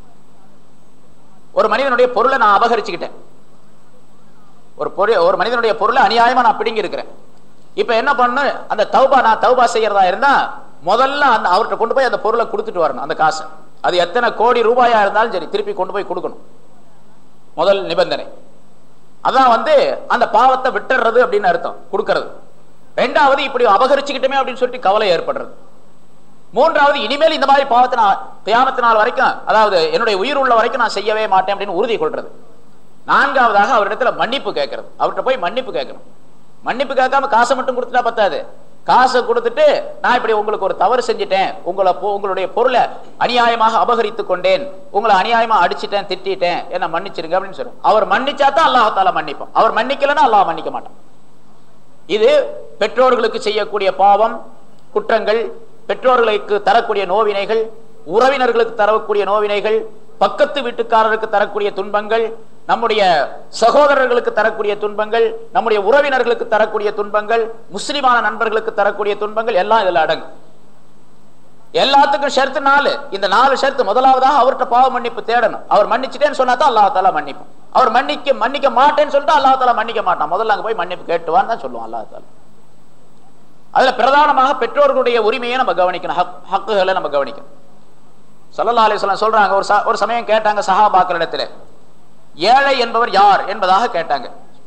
ஒரு மனிதனுடைய பொருளை நான் அபகரிச்சுக்கிட்டேன், ஒரு பொருள், ஒரு மனிதனுடைய பொருளை அநியாயமா நான் பிடுங்கி இருக்கிறேன். இப்ப என்ன பண்ணு, அந்த தௌபா நான் தௌபா செய்யறதா இருந்தா முதல்ல அந்த அவர்கிட்ட கொண்டு போய் அந்த பொருளை கொடுத்துட்டு வரணும். அந்த காசை, அது எத்தனை கோடி ரூபாயா இருந்தாலும் சரி, திருப்பி கொண்டு போய் கொடுக்கணும். முதல் நிபந்தனை அதான் வந்து அந்த பாவத்தை விட்டுறது அப்படின்னு அர்த்தம், கொடுக்கறது. ரெண்டாவது, இப்படி அபகரிச்சுக்கிட்டமே அப்படின்னு சொல்லிட்டு கவலை ஏற்படுறது. மூன்றாவது, இனிமேல் இந்த மாதிரி பாவத்தை நான் கியாமத்து நாள் வரைக்கும், அதாவது என்னுடைய உயிர் உள்ள வரைக்கும் நான் செய்யவே மாட்டேன் அப்படின்னு உறுதி கொள்றது. நான்காவதாக அவரிடத்துல மன்னிப்பு கேட்கறது. அவர்கிட்ட போய் மன்னிப்பு கேட்கணும். மன்னிப்பு கேட்காம காசை மட்டும் கொடுத்துட்டா பத்தாது. காசை கொடுத்துட்டு நான் இப்படி உங்களுக்கு ஒரு தவறு செஞ்சுட்டேன், உங்களை உங்களுடைய பொருளை அநியாயமாக அபகரித்து கொண்டேன், உங்களை அநியாயமா அடிச்சுட்டேன், திட்டேன், என்ன மன்னிச்சிருங்க அப்படின்னு சொல்லுவோம். அவர் மன்னிச்சாதான் அல்லாஹால மன்னிப்போம். அவர் மன்னிக்கலன்னா அல்லாஹ் மன்னிக்க மாட்டான். இது பெற்றோர்களுக்கு செய்யக்கூடிய பாவம், குற்றங்கள், பெற்றோர்களுக்கு தரக்கூடிய நோவினைகள், உறவினர்களுக்கு தரக்கூடிய நோவினைகள், பக்கத்து வீட்டுக்காரருக்கு தரக்கூடிய துன்பங்கள், நம்முடைய சகோதரர்களுக்கு தரக்கூடிய துன்பங்கள், நம்முடைய உறவினர்களுக்கு தரக்கூடிய துன்பங்கள், முஸ்லிமான நண்பர்களுக்கு தரக்கூடிய துன்பங்கள் எல்லாம் இதுல அடங்கும். எல்லாத்துக்கும் ஷர்த்து நாலு. இந்த நாலு ஷர்த்து முதலாவதாக அவர்கிட்ட பாவ மன்னிப்பு தேடணும். அவர் மன்னிச்சுட்டேன்னு சொன்னா தான் அல்லாஹ் தஆலா மன்னிப்பான். அவர் மன்னிக்க மன்னிக்க மாட்டேன்னு சொல்லிட்டு அல்லாஹ் தஆலா மன்னிக்க மாட்டான். முதல்ல அங்க போய் மன்னிப்பு கேட்டுவான்னு தான் சொல்லுவான் அல்லாஹ் தஆலா. அதுல பிரதானமாக பெற்றோர்களுடைய உரிமையை நம்ம கவனிக்கணும், ஹக்குகளை நம்ம கவனிக்கணும். ஸல்லல்லாஹு அலைஹி வஸல்லம் சொல்றாங்க, ஒரு ஒரு சமயம் கேட்டாங்க சஹாபாக்களிடத்துல, ஏழை என்பவர் யார் என்பதாக கேட்டாங்க.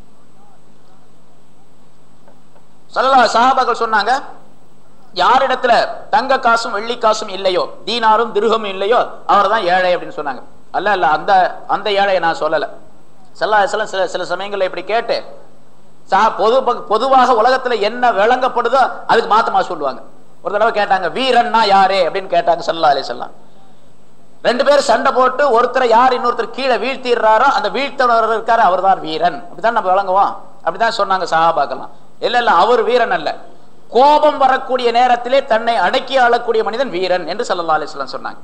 ஸல்லல்லாஹு சஹாபாக்கள் சொன்னாங்க, யாரிடத்துல தங்க காசும் வெள்ளி காசும் இல்லையோ, தீனாரும் திர்ஹமும் இல்லையோ, அவர் தான் ஏழை அப்படின்னு சொன்னாங்க. அல்ல அல்ல அந்த அந்த ஏழையை நான் சொல்லல. ஸல்லல்லாஹு அலைஹி வஸல்லம் சில சில சமயங்கள்ல இப்படி கேட்டு பொது பொதுவாக உலகத்துல என்ன விளங்கப்படுதோ அதுக்கு மாத்தமா சொல்லுவாங்க. ஒரு தடவை கேட்டாங்க, வீரன்னா யாரே அப்படின்னு கேட்டாங்க ஸல்லல்லாஹு அலைஹி வஸல்லம். ரெண்டு பேரும் சண்டை போட்டு ஒருத்தரை யார் இன்னொருத்தர் கீழே வீழ்த்திடுறாரோ அந்த வீழ்த்தவர் இருக்காரு, அவர் தான் வீரன். அப்படிதான் நம்ம விளங்குவோம். அப்படிதான் சொன்னாங்க சஹாபாக்கலாம். இல்ல இல்ல, அவர் வீரன் அல்ல, கோபம் வரக்கூடிய நேரத்திலே தன்னை அடக்கி ஆளக்கூடிய மனிதன் வீரன் என்று ஸல்லல்லாஹு அலைஹி வஸல்லம் சொன்னாங்க.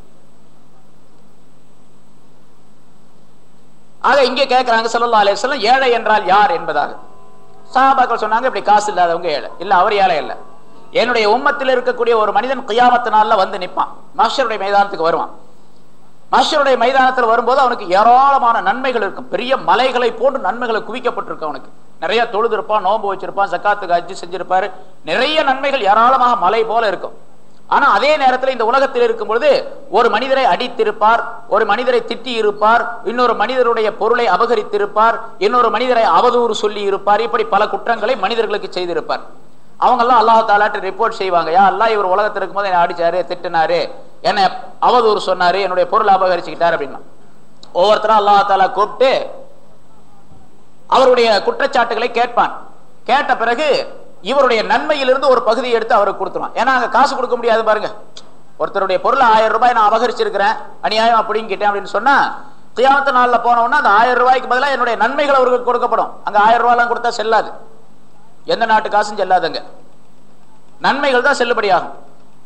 ஆக இங்கே கேட்கிறாங்க ஸல்லல்லாஹு அலைஹி வஸல்லம், ஏழை என்றால் யார் என்பதாக. சஹாபாக்கள் சொன்னாங்க, இப்படி காசு இல்லாதவங்க ஏழை. இல்ல, அவர் ஏழை அல்ல. என்னுடைய உம்மத்தில் இருக்கக்கூடிய ஒரு மனிதன் கியாமத் நாள்ல வந்து நிற்பான், மஹ்ஷருடைய மைதானத்துக்கு வருவான். மஹ்ஷருடைய மைதானத்தில் வரும்போது அவனுக்கு ஏராளமான நன்மைகள் இருக்கும். பெரிய மலைகளை போன்று நன்மைகளை குவிக்கப்பட்டிருக்கும். அவனுக்கு நிறைய தொழுது இருப்பான், நோன்பு வச்சிருப்பான், ஜக்காத்துக்கு ஹஜ் செஞ்சிருப்பாரு, நிறைய நன்மைகள் ஏராளமாக மலை போல இருக்கும். ஆனா அதே நேரத்தில் இந்த உலகத்தில் இருக்கும் பொழுது ஒரு மனிதரை அடித்திருப்பார், ஒரு மனிதரை திட்டி இருப்பார், இன்னொரு மனிதருடைய பொருளை அபகரித்திருப்பார், இன்னொரு மனிதரை அவதூறு சொல்லி இருப்பார். இப்படி பல குற்றங்களை மனிதர்களுக்கு செய்திருப்பார். அவங்க எல்லாம் அல்லாஹ் தஆலாட்ட ரிப்போர்ட் செய்வாங்க, யா அல்லாஹ் இவர் உலகத்தில் இருக்கும்போது என்னை அடிச்சாரு, திட்டினாரு, என்னை அவதூறு சொன்னாரு, என்னுடைய பொருளை அபகரிச்சுக்கிட்டாரு அப்படின்னா ஒவ்வொருத்தரும் அல்லாஹ் தஆலா கூப்பிட்டு அவருடைய குற்றச்சாட்டுகளை கேட்பான். கேட்ட பிறகு இவருடைய நன்மையிலிருந்து ஒரு பகுதியை எடுத்து அவருக்கு கொடுத்துருவான். ஏன்னா அங்க காசு கொடுக்க முடியாது பாருங்க. ஒருத்தருடைய பொருளை ஆயிரம் ரூபாய் நான் அபகரிச்சிருக்கிறேன், அநியாயம் அப்படின்னு கேட்டேன் அப்படின்னு சொன்னா, கியாமத் நாள்ல போனோம்னா அந்த ஆயிரம் ரூபாய்க்கு பதிலாக என்னுடைய நன்மைகள் அவருக்கு கொடுக்கப்படும். அங்க ஆயிரம் ரூபாய் எல்லாம் கொடுத்தா செல்லாது, எந்த நாட்டு காசும் செல்லாதுங்க, நன்மைகள் தான் செல்லுபடியாகும்.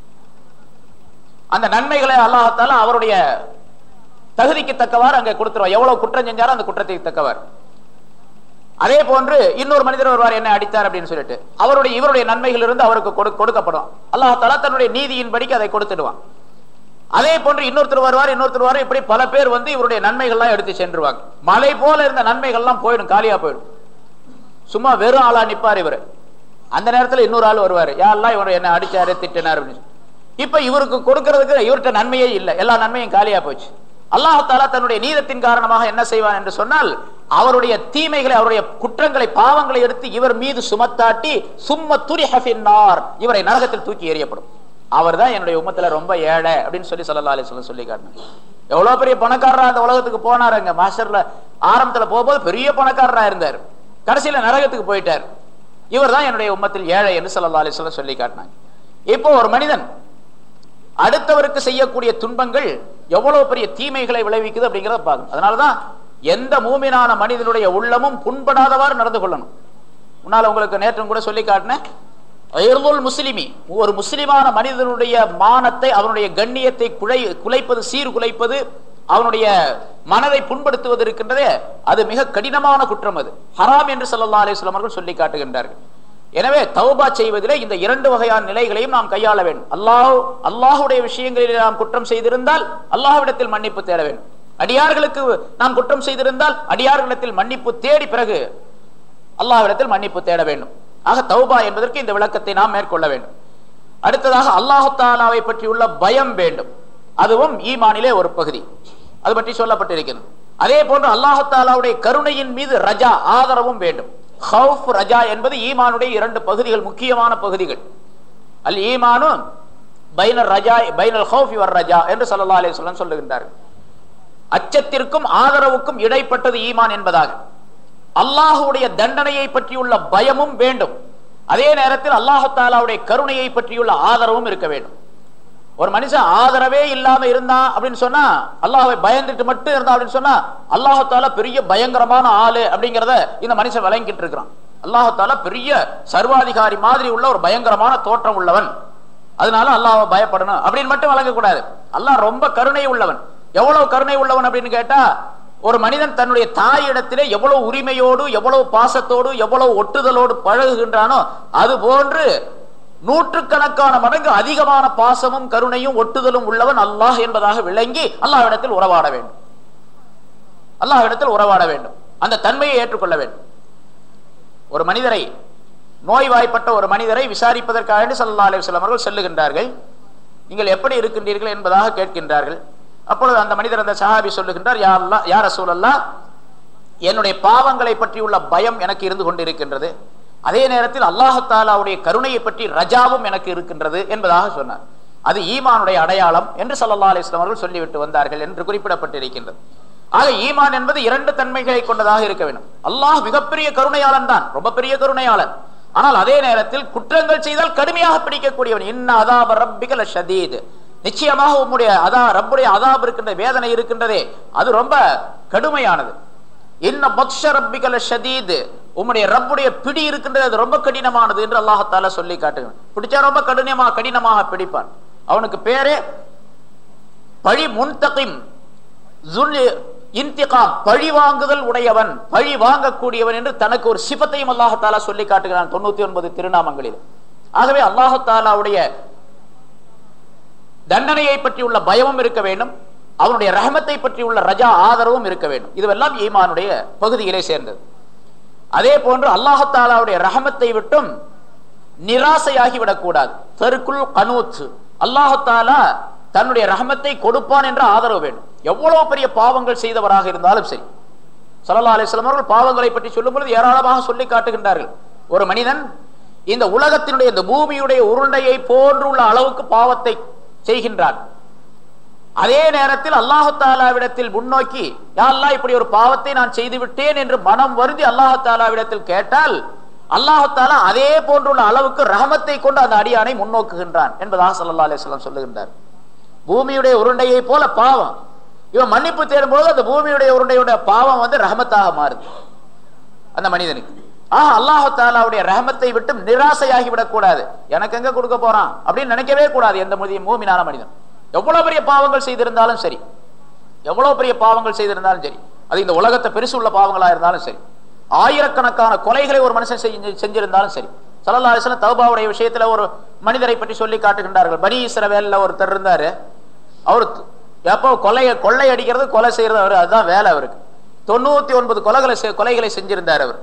அந்த நன்மைகளை அல்லாஹ் தஆலா அவருடைய தகுதிக்கு தக்கவாறு அங்கே கொடுத்துருவார். எவ்வளவு குற்றம் செஞ்சாரோ அந்த குற்றத்துக்கு தக்கவாறு. அதே போன்று இன்னொரு மனிதர் வருவார், என்ன அடித்தார் அப்படின்னு சொல்லிட்டு, அவருடைய இவருடைய நன்மைகள் இருந்து அவருக்கு கொடுக்கப்படும். அல்லாஹ் தஆலா தன்னுடைய நீதியின்படிக்கு அதை கொடுத்துடுவான். அதே போன்று இன்னொருத்தர் வருவார், இன்னொருத்தர் வருவார், இப்படி பல பேர் வந்து இவருடைய நன்மைகள்லாம் எடுத்து சென்றுவாங்க. மலை போல இருந்த நன்மைகள்லாம் போயிடும், காலியா போயிடும். சும்மா வெறும் ஆளா நிப்பார் இவர். அந்த நேரத்தில் இன்னொரு ஆள் வருவார், யா அல்லாஹ் இவர் என்ன அடிச்சாரு, திட்டினார் அப்படின்னு. இப்ப இவருக்கு கொடுக்கறதுக்கு இவர்கிட்ட நன்மையே இல்லை, எல்லா நன்மையும் காலியா போச்சு. அல்லாஹ் தஆலா தன்னுடைய நீதத்தின் காரணமாக என்ன செய்வான் என்று சொன்னால், அவருடைய தீமைகளை, அவருடைய குற்றங்களை, பாவங்களை எடுத்து இவர் மீது சுமத்தாட்டி சும்ம துரிஹ ஃபின்னார், இவரை நரகத்தில் தூக்கி எறியப்படும். அவர் தான் என்னுடைய உம்மத்துல ரொம்ப ஏழை அப்படின்னு சொல்லி ஸல்லல்லாஹு அலைஹி வஸல்லம் சொல்லி காட்டினாங்க. எவ்வளவு பெரிய பணக்காரரா அந்த உலகத்துக்கு போனாருங்க. மாஸ்டர்ல ஆரம்பத்துல போகும்போது பெரிய பணக்காரரா இருந்தார், கடைசியில நரகத்துக்கு போயிட்டார். இவர் தான் என்னுடைய உம்மத்தில் ஏழை என்று ஸல்லல்லாஹு அலைஹி வஸல்லம் சொல்லி காட்டினாங்க. இப்போ ஒரு மனிதன் அடுத்தவருக்கு செய்யக்கூடிய துன்பங்கள் எவ்வளவு பெரிய தீமைகளை விளைவிக்குது அப்படிங்கிறத பார்க்கணும். அதனாலதான் எந்த மூமினான மனிதனுடைய உள்ளமும் புண்படாதவாறு நடந்து கொள்ளணும். முன்னால உங்களுக்கு நேற்றும் கூட சொல்லி காட்டினேன், முஸ்லிமி, ஒரு முஸ்லிமான மனிதனுடைய மானத்தை, அவனுடைய கண்ணியத்தை குலை குலைப்பது சீர் குலைப்பது, அவனுடைய மனதை புண்படுத்துவது இருக்கின்றதே, அது மிக கடினமான குற்றம். அது ஹராம் என்று ஸல்லல்லாஹு அலைஹி வஸல்லம் அவர்கள் சொல்லி காட்டுகின்றார்கள். எனவே தௌபா செய்வதிலே இந்த இரண்டு வகையான நிலைகளையும் நாம் கையாள வேண்டும். அல்லாஹ் அல்லாஹுடைய விஷயங்களில் நாம் குற்றம் செய்திருந்தால் அல்லாஹ்விடத்தில் மன்னிப்பு தேட வேண்டும். அடியார்களுக்கு நாம் குற்றம் செய்திருந்தால் அடியார்களிடத்தில் மன்னிப்பு தேடி பிறகு அல்லாஹ்விடத்தில் மன்னிப்பு தேட வேண்டும். ஆக தௌபா என்பதற்கு இந்த விளக்கத்தை நாம் மேற்கொள்ள வேண்டும். அடுத்ததாக அல்லாஹு தஆலாவை பற்றியுள்ள பயம் வேண்டும், அதுவும் ஈமானிலே ஒரு பகுதி, அது பற்றி சொல்லப்பட்டிருக்கிறது. அதே போன்று அல்லாஹு தஆலாவுடைய கருணையின் மீது ரஜா ஆதரவும் வேண்டும். ஹவுஃப் ரஜா என்பது ஈமானுடைய இரண்டு பகுதிகள், முக்கியமான பகுதிகள். அல் ஈமானு பைனல் ரஜா பைனல் ஹவுஃபி வர் ரஜா என்று ஸல்லல்லாஹு அலைஹி வஸல்லம் சொல்லுகின்றார்கள். அச்சத்திற்கும் ஆதரவுக்கும் இடைப்பட்டது ஈமான் என்பதாக. அல்லாஹுடைய தண்டனையை பற்றியுள்ள பயமும் வேண்டும், அதே நேரத்தில் அல்லாஹு தஆலாவுடைய கருணையை பற்றியுள்ள ஆதரவும் இருக்க வேண்டும். ஒரு மனுஷன் ஆதரவே இல்லாம இருந்தா அப்படின்னு சொன்னா, அல்லாஹ்வை பயந்துட்டு மட்டும் இருந்தா அப்படின்னு சொன்னா, அல்லாஹு தஆலா பெரிய பயங்கரமான ஆளு அப்படிங்கறத இந்த மனுஷன் விளங்கிட்டு இருக்கிறான். அல்லாஹு தஆலா பெரிய சர்வாதிகாரி மாதிரி உள்ள ஒரு பயங்கரமான தோற்றம் உள்ளவன், அதனால அல்லாஹ்வை பயப்படணும் அப்படின்னு மட்டும் வழங்கக்கூடாது. அல்லாஹ் ரொம்ப கருணை உள்ளவன். எவ்வளவு கருணை உள்ளவன் அப்படின்னு கேட்டா, ஒரு மனிதன் தன்னுடைய தாயிடத்திலே எவ்வளவு உரிமையோடு, எவ்வளவு பாசத்தோடு, எவ்வளவு ஒட்டுதலோடு பழகுகின்றானோ அது போன்று நூற்றுக்கணக்கான மடங்கு அதிகமான பாசமும் கருணையும் ஒட்டுதலும் உள்ளவன் அல்லாஹ் என்பதாக விளங்கி அல்லாஹ்விடத்தில் உறவாட வேண்டும். அல்லாஹ்விடத்தில் உறவாட வேண்டும், அந்த தன்மையை ஏற்றுக்கொள்ள வேண்டும். ஒரு மனிதரை, நோய்வாய்ப்பட்ட ஒரு மனிதரை விசாரிப்பதற்காக ஸல்லல்லாஹு அலைஹி வஸல்லம் அவர்கள் செல்லுகின்றார்கள். நீங்கள் எப்படி இருக்கின்றீர்கள் என்பதாக கேட்கின்றார்கள். அப்பொழுது அந்த மனிதர், அந்த சஹாபி சொல்லுகின்றார், யா அல்லாஹ், யா ரசூலல்லாஹ், என்னுடைய பாவங்களை பற்றியுள்ள பயம் எனக்கு இருந்து கொண்டிருக்கின்றது, அதே நேரத்தில் அல்லாஹ் தஆலாவுடைய கருணையை பற்றி ரஜாவும் எனக்கு இருக்கின்றது என்பதாக சொன்னார். அது ஈமானுடைய அடையாளம் என்று ஸல்லல்லாஹு அலைஹி வஸல்லம் அவர்கள் சொல்லிவிட்டு வந்தார்கள் என்று குறிப்பிடப்பட்டிருக்கின்றது. ஆக ஈமான் என்பது இரண்டு தன்மைகளை கொண்டதாக இருக்க வேண்டும். அல்லாஹ் மிகப்பெரிய கருணையாளன் தான், ரொம்ப பெரிய கருணையாளன். ஆனால் அதே நேரத்தில் குற்றங்கள் செய்தால் கடுமையாக பிடிக்கக்கூடியவன். இன்ன அதாப ரப்பிக லஷதீத், நிச்சயமாக உம்முடைய அதா ரப்புடைய அதாப் இருக்கின்ற வேதனை இருக்கின்றதே அது ரொம்ப கடுமையானது. இன்ன பத்ஷ ரப்பிக லஷதீத், உம்முடைய ரப்புடைய பிடி இருக்கின்றது அது ரொம்ப கடினமானது என்று அல்லாஹ் தஆலா சொல்லி காட்டுகிறான். பிடிச்சா ரொம்ப கடினமாக கடினமாக பிடிப்பான். அவனுக்கு பேரே பழி முன்தகிம், இன்திகாம், பழி வாங்குதல் உடையவன், பழி வாங்கக்கூடியவன் என்று தனக்கு ஒரு சிபத்தையும் அல்லாஹ் தஆலா சொல்லி காட்டுகிறான் தொண்ணூத்தி ஒன்பது திருநாமங்களில். ஆகவே அல்லாஹ் தஆலாவுடைய தண்டனையை பற்றி உள்ள பயமும் இருக்க வேண்டும், அவனுடைய ரஹமத்தை பற்றி உள்ள ரஜா ஆதரவும் இருக்க வேண்டும். இதுவெல்லாம் ஈமானுடைய பகுதியிலே சேர்ந்தது. அதே போன்று அல்லாஹ் தஆலாவுடைய ரஹமத்தை விட்டும் நிராசையாகி விடக்கூடாது. தர்குல் கனூத், அல்லாஹ் தஆலா தன்னுடைய ரஹமத்தை கொடுப்பான் என்ற ஆதரவு வேண்டும். எவ்வளவு பெரிய பாவங்கள் செய்தவராக இருந்தாலும் சரி. ஸல்லல்லாஹு அலைஹி வஸல்லம் அவர்கள் பாவங்களை பற்றி சொல்லும் பொழுது ஏராளமாக சொல்லி காட்டுகின்றார்கள். ஒரு மனிதன் இந்த உலகத்தினுடைய, இந்த பூமியுடைய உருண்டையை போன்றுள்ள அளவுக்கு பாவத்தை செய்கின்றான். அதே நேரத்தில் அல்லாஹ் தஆலாவிடத்தில் முன்னோக்கி, யா அல்லாஹ், இப்படி ஒரு பாவத்தை நான் செய்து விட்டேன் என்று மனம் வருந்தி அல்லாஹ் தஆலாவிடத்தில் கேட்டால் அல்லாஹ் தஆலா அதே போன்றுள்ள அளவுக்கு ரஹமத்தை கொண்டு அந்த அடியானை முன்னோக்குகின்றான் என்பதாக ஸல்லல்லாஹு அலைஹி வஸல்லம் சொல்லுகின்றார். பூமியுடைய உருண்டையை போல பாவம், இவன் மன்னிப்பு தேடும்போது அந்த பூமியுடைய உருண்டையுடைய பாவம் வந்து ரஹமத்தாக மாறுது அந்த மனிதனுக்கு. ஆஹ், அல்லாஹ் தஆலாவுடைய ரஹமத்தை விட்டு நிராசையாகி விடக்கூடாது. எனக்கு எங்க கொடுக்க போறான் அப்படின்னு நினைக்கவே கூடாது எந்த மூமினான மனிதன். எவ்வளவு பெரிய பாவங்கள் செய்திருந்தாலும் சரி, எவ்வளவு பெரிய பாவங்கள் செய்திருந்தாலும் சரி, அது இந்த உலகத்தை பெருசு உள்ள பாவங்களா இருந்தாலும் சரி, ஆயிரக்கணக்கான கொலைகளை ஒரு மனுஷன் செஞ்சிருந்தாலும் சரி. ஸல்லல்லாஹு அலைஹி வஸல்லம் தௌபாவுடைய விஷயத்துல ஒரு மனிதரை பற்றி சொல்லி காட்டுகின்றார்கள். பனி இஸ்ரவேல்ல ஒருத்தர் இருந்தாரு. அவர் எப்போ கொலை கொள்ளை அடிக்கிறது, கொலை செய்யறது, அவர் அதுதான் வேலை அவருக்கு. தொண்ணூத்தி ஒன்பது கொலைகளை கொலைகளை செஞ்சிருந்தார் அவர்.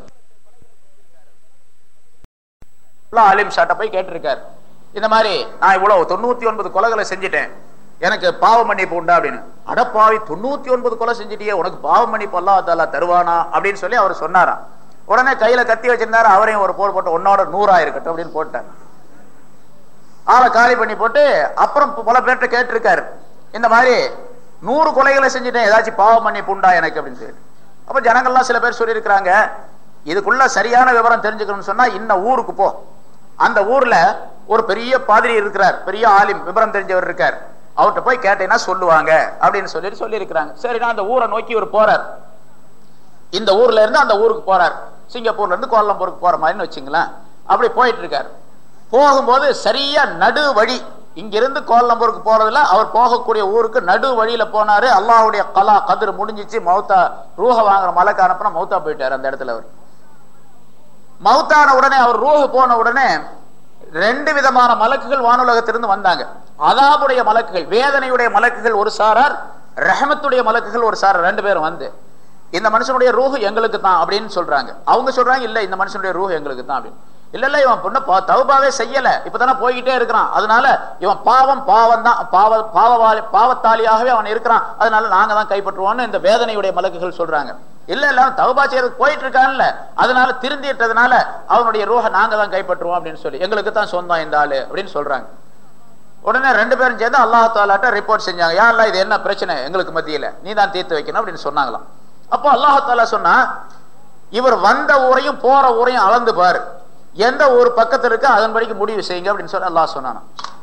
ஆலிம் ஷாட்ட போய் கேட்டிருக்காரு, இந்த மாதிரி நான் இவ்வளவு தொண்ணூத்தி ஒன்பது கொலைகளை செஞ்சிட்டேன், எனக்கு பாவ மன்னிப்பு உண்டா அப்படின்னு. அடப்பாவி, தொண்ணூத்தி ஒன்பது கொலை செஞ்சிட்டியே, உனக்கு பாவ மன்னிப்பு அல்லாஹ் தஆலா தருவானா அப்படின்னு சொல்லி அவர் சொன்னாராம். உடனே கையில கத்தி வச்சிருந்தாரு, அவரையும் ஒரு போர் போட்டு ஒன்னோட நூறா இருக்கட்டும் அப்படின்னு போட்டார். ஆளை காலி பண்ணி போட்டு அப்புறம் பல பேர்கிட்ட கேட்டிருக்காரு, இந்த மாதிரி நூறு கொலைகளை செஞ்சுட்டேன், ஏதாச்சும் பாவ மன்னிப்பு உண்டா எனக்கு அப்படின்னு சொல்லி. அப்ப ஜனங்கள்லாம் சில பேர் சொல்லி இருக்கிறாங்க, இதுக்குள்ள சரியான விவரம் தெரிஞ்சுக்கணும்னு சொன்னா இன்ன ஊருக்கு போ, அந்த ஊர்ல ஒரு பெரிய பாதிரி இருக்கிறார், பெரிய ஆலிம், விவரம் தெரிஞ்சவர் இருக்கார், அவர்கிட்ட போய் கேட்டீங்கன்னா சொல்லுவாங்க அப்படின்னு சொல்லிட்டு சொல்லி இருக்கிறாங்க. சரி, நான் அந்த ஊரை நோக்கி ஒரு போறார். இந்த ஊர்ல இருந்து அந்த ஊருக்கு போறார், சிங்கப்பூர்ல இருந்து கோலம்பூருக்கு போற மாதிரின்னு வச்சுங்களேன். அப்படி போயிட்டு இருக்காரு. போகும்போது சரியா நடு வழி, இங்கிருந்து கோலம்பூருக்கு போறதுல அவர் போகக்கூடிய ஊருக்கு நடு வழியில போனாரு. அல்லாஹ்வுடைய கலா கதிர் முடிஞ்சிச்சு, மௌத்தா ரூஹ வாங்குற மலைக்கு அனுப்புனா மௌத்தா போயிட்டாரு. அந்த இடத்துல அவர் மௌத்தான உடனே, அவர் ரூஹ போன உடனே ரெண்டு விதமான மலக்குகள் வானுலகத்திலிருந்து வந்தாங்க. அதாபுடைய மலக்குகள், வேதனையுடைய மலக்குகள் ஒரு சாரார், ரஹமத்துடைய மலக்குகள் ஒரு சாரார், ரெண்டு பேரும் வந்து இந்த மனுஷனுடைய ரூஹ் எங்களுக்கு தான் அப்படின்னு சொல்றாங்க. அவங்க சொல்றாங்க, இல்ல இந்த மனுஷனுடைய ரூஹ் எங்களுக்கு தான் அப்படின்னு. இல்ல இல்ல இவன் பொண்ணு தௌபாவே செய்யல, இப்பதானே போய்கிட்டே இருக்கிறான், அதனால இவன் பாவம் பாவம் தான் பாவ பாவ பாவத்தாலியாகவே அவன் இருக்கிறான், அதனால நாங்க தான் கைப்பற்றுவோம்னு இந்த வேதனையுடைய மலக்குகள் சொல்றாங்க. இல்ல இல்ல தௌபா செய்யறதுக்கு போயிட்டு இருக்கான்ல, அதனால திருந்திட்டதுனால அவனுடைய ரூஹ நாங்க தான் கைப்பற்றுவோம் அப்படின்னு சொல்லி எங்களுக்கு தான் சொந்தம் இந்த ஆளு அப்படின்னு சொல்றாங்க. உடனே ரெண்டு பேரும் சேர்ந்து அல்லாஹ் தாலாட்ட ரிப்போர்ட் செஞ்சாங்க, யா அல்லாஹ் இது என்ன பிரச்சனை எங்களுக்கு மத்தியில, நீ தான் தீர்த்து வைக்கணும் அப்படின்னு சொன்னாங்களாம். அப்போ அல்லாஹ் தாலா சொன்னா, இவர் வந்த ஊரையும் போற ஊரையும் அளந்து பாரு, எந்த ஊர் பக்கத்துல இருக்கு அதன்படிக்கு முடிவு செய்யுங்க அப்படின்னு சொல்லி அல்லாஹ் சொன்னானா.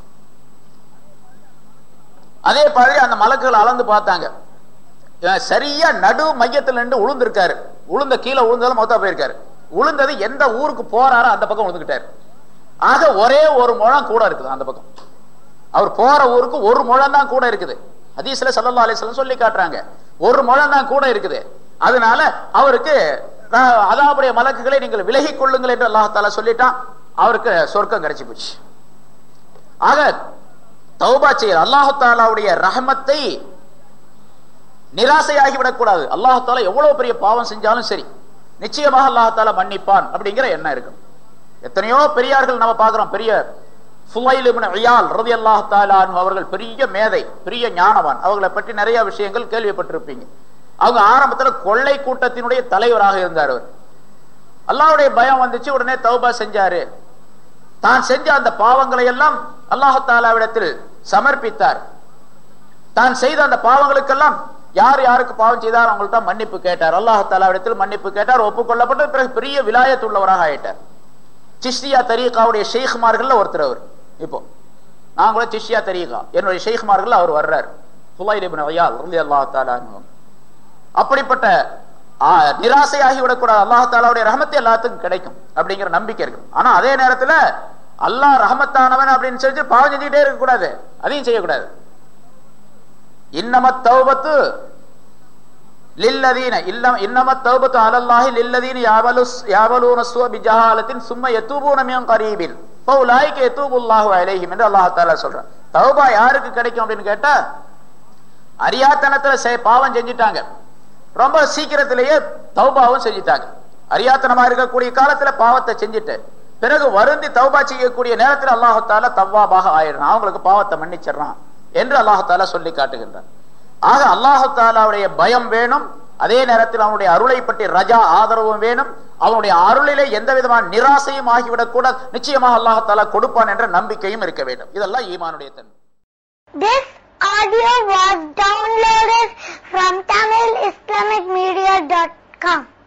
அதே மாதிரி அந்த மலக்குகள் அளந்து பார்த்தாங்க, சரியா நடு மையத்துல நின்று உளுந்திருக்காரு, உளுந்த கீழே உளுந்தாலும் மொத்தா போயிருக்காரு, உளுந்தது எந்த ஊருக்கு போறாரோ அந்த பக்கம் உளுந்துக்கிட்டாரு. ஆக ஒரே ஒரு முழம் கூட இருக்குது அந்த பக்கம், அவர் போற ஊருக்கு ஒரு முழம் தான் கூட இருக்குது. ஹதீஸ்ல ஸல்லல்லாஹு அலைஹி வஸல்லம் சொல்லி காட்டுறாங்க, ஒரு முழம் தான் கூட இருக்குது. அதனால அவருக்கு அதாவுடைய மலக்குகளை நீங்கள் விலகி கொள்ளுங்கள் என்று அல்லாஹ் தஆலா சொல்லிட்டான், அவருக்கு சொர்க்கம் கிடைச்சு போச்சு. ஆக தௌபா செய்ய அல்லாஹ் தஆலாவுடைய ரஹமத்தை நிராசையாகிவிடக் கூடாது. அல்லாஹ் தஆலா எவ்வளவு பெரிய பாவம் செஞ்சாலும் சரி நிச்சயமாக அல்லாஹ் தஆலா மன்னிப்பான் அப்படிங்கிற எண்ணம் இருக்கும். எத்தனையோ பெரியார்கள் நம்ம பார்க்கிறோம், பெரிய ஃபுலைல் இப்னு இயால் ரலியல்லாஹு தஆலா அன்ஹு அவர்கள் பெரிய மேதை, பெரிய ஞானவான், அவங்களை பற்றி நிறைய விஷயங்கள் கேள்விப்பட்டிருப்பீங்க. அவங்க ஆரம்பத்துல கொள்ளை கூட்டத்தினுடைய தலைவராக இருந்தார். அவர் அல்லாஹ்வுடைய பயம் வந்துச்சு, உடனே தௌபா செஞ்சாரு. தான் செஞ்ச அந்த பாவங்களை எல்லாம் அல்லாஹ் தஆலாவிடத்தில் சமர்ப்பித்தார். தான் செய்த அந்த பாவங்களுக்கெல்லாம் யார் யாருக்கு பாவம் செய்தார் அவங்கள்ட்ட மன்னிப்பு கேட்டார். அல்லாஹ் தஆலாவிடத்தில் மன்னிப்பு கேட்டார், ஒப்புக்கொள்ளப்பட்ட பிறகு பெரிய விலாயத் உள்ளவராக ஆயிட்டார். சிஷ்டியா தரீகாவுடைய ஷேக்மார்கள் ஒருத்தர் அவர். இப்போ நான் கூட சிஷ்டியா தரீகா என்னுடைய ஷேக்மார்கள் அவர் வர்றார், ஃபுலைல் இப்னு இயால் ரலியல்லாஹு தஆலா அன்ஹு. அப்படிப்பட்ட நிராசையாகி விடக்கூடாது, அல்லாஹ் தஆலாவுடைய ரஹமத்து எல்லாத்துக்கும் கிடைக்கும் அப்படிங்கிற நம்பிக்கை இருக்கு. ஆனா அதே நேரத்துல அல்லாஹ் ரஹமத்தானவன் அப்படின்னு சொல்லி பாவம் செஞ்சுக்கிட்டே இருக்க கூடாது, அதையும் செய்யக்கூடாது. இன்னமத் தௌபத்து லில்லதீன இல்லம் இன்னமத் தௌபத்து அலல்லாஹி லில்லதீன யாவலுஸ் யாவலூன ஸுவ பிஜஹாலத்தின் சும்ம யதூபூன மின் கரீபின் ஃபௌலாயிக யதூபுல்லாஹு அலைஹிம் என்று அல்லாஹ் தஆலா சொல்றான். தௌபா யாருக்கு கிடைக்கும் அப்படின்னு கேட்டா, அறியாத்தனத்துல பாவம் செஞ்சுட்டாங்க, ரொம்ப சீக்கிரத்திலேயே தௌபாவும் செஞ்சுட்டாங்க. அறியாத்தனமா இருக்கக்கூடிய காலத்துல பாவத்தை செஞ்சுட்டு பிறகு வருந்தி தௌபா செய்யக்கூடிய நேரத்தில் அல்லாஹ் தஆலா தவ்வாபாக ஆயிடுறான், அவங்களுக்கு பாவத்தை மன்னிச்சிடறான் என்று அல்லாஹ் தஆலா சொல்லி காட்டுகின்றான். ஆக அல்லாஹ் தஆலாவுடைய பயம் வேணும், அதே நேரத்தில் அவனுடைய அருளை பற்றி ரஜா ஆதரவும் வேணும். அவனுடைய அருளிலே எந்த விதமான நிராசையும் ஆகிவிடக் கூடாது, நிச்சயமாக அல்லாஹ் தஆலா கொடுப்பான் என்ற நம்பிக்கையும் இருக்க வேண்டும். இதெல்லாம் ஈமானுடைய தன்மை. This audio was downloaded from Tamil Islamic Media dot com.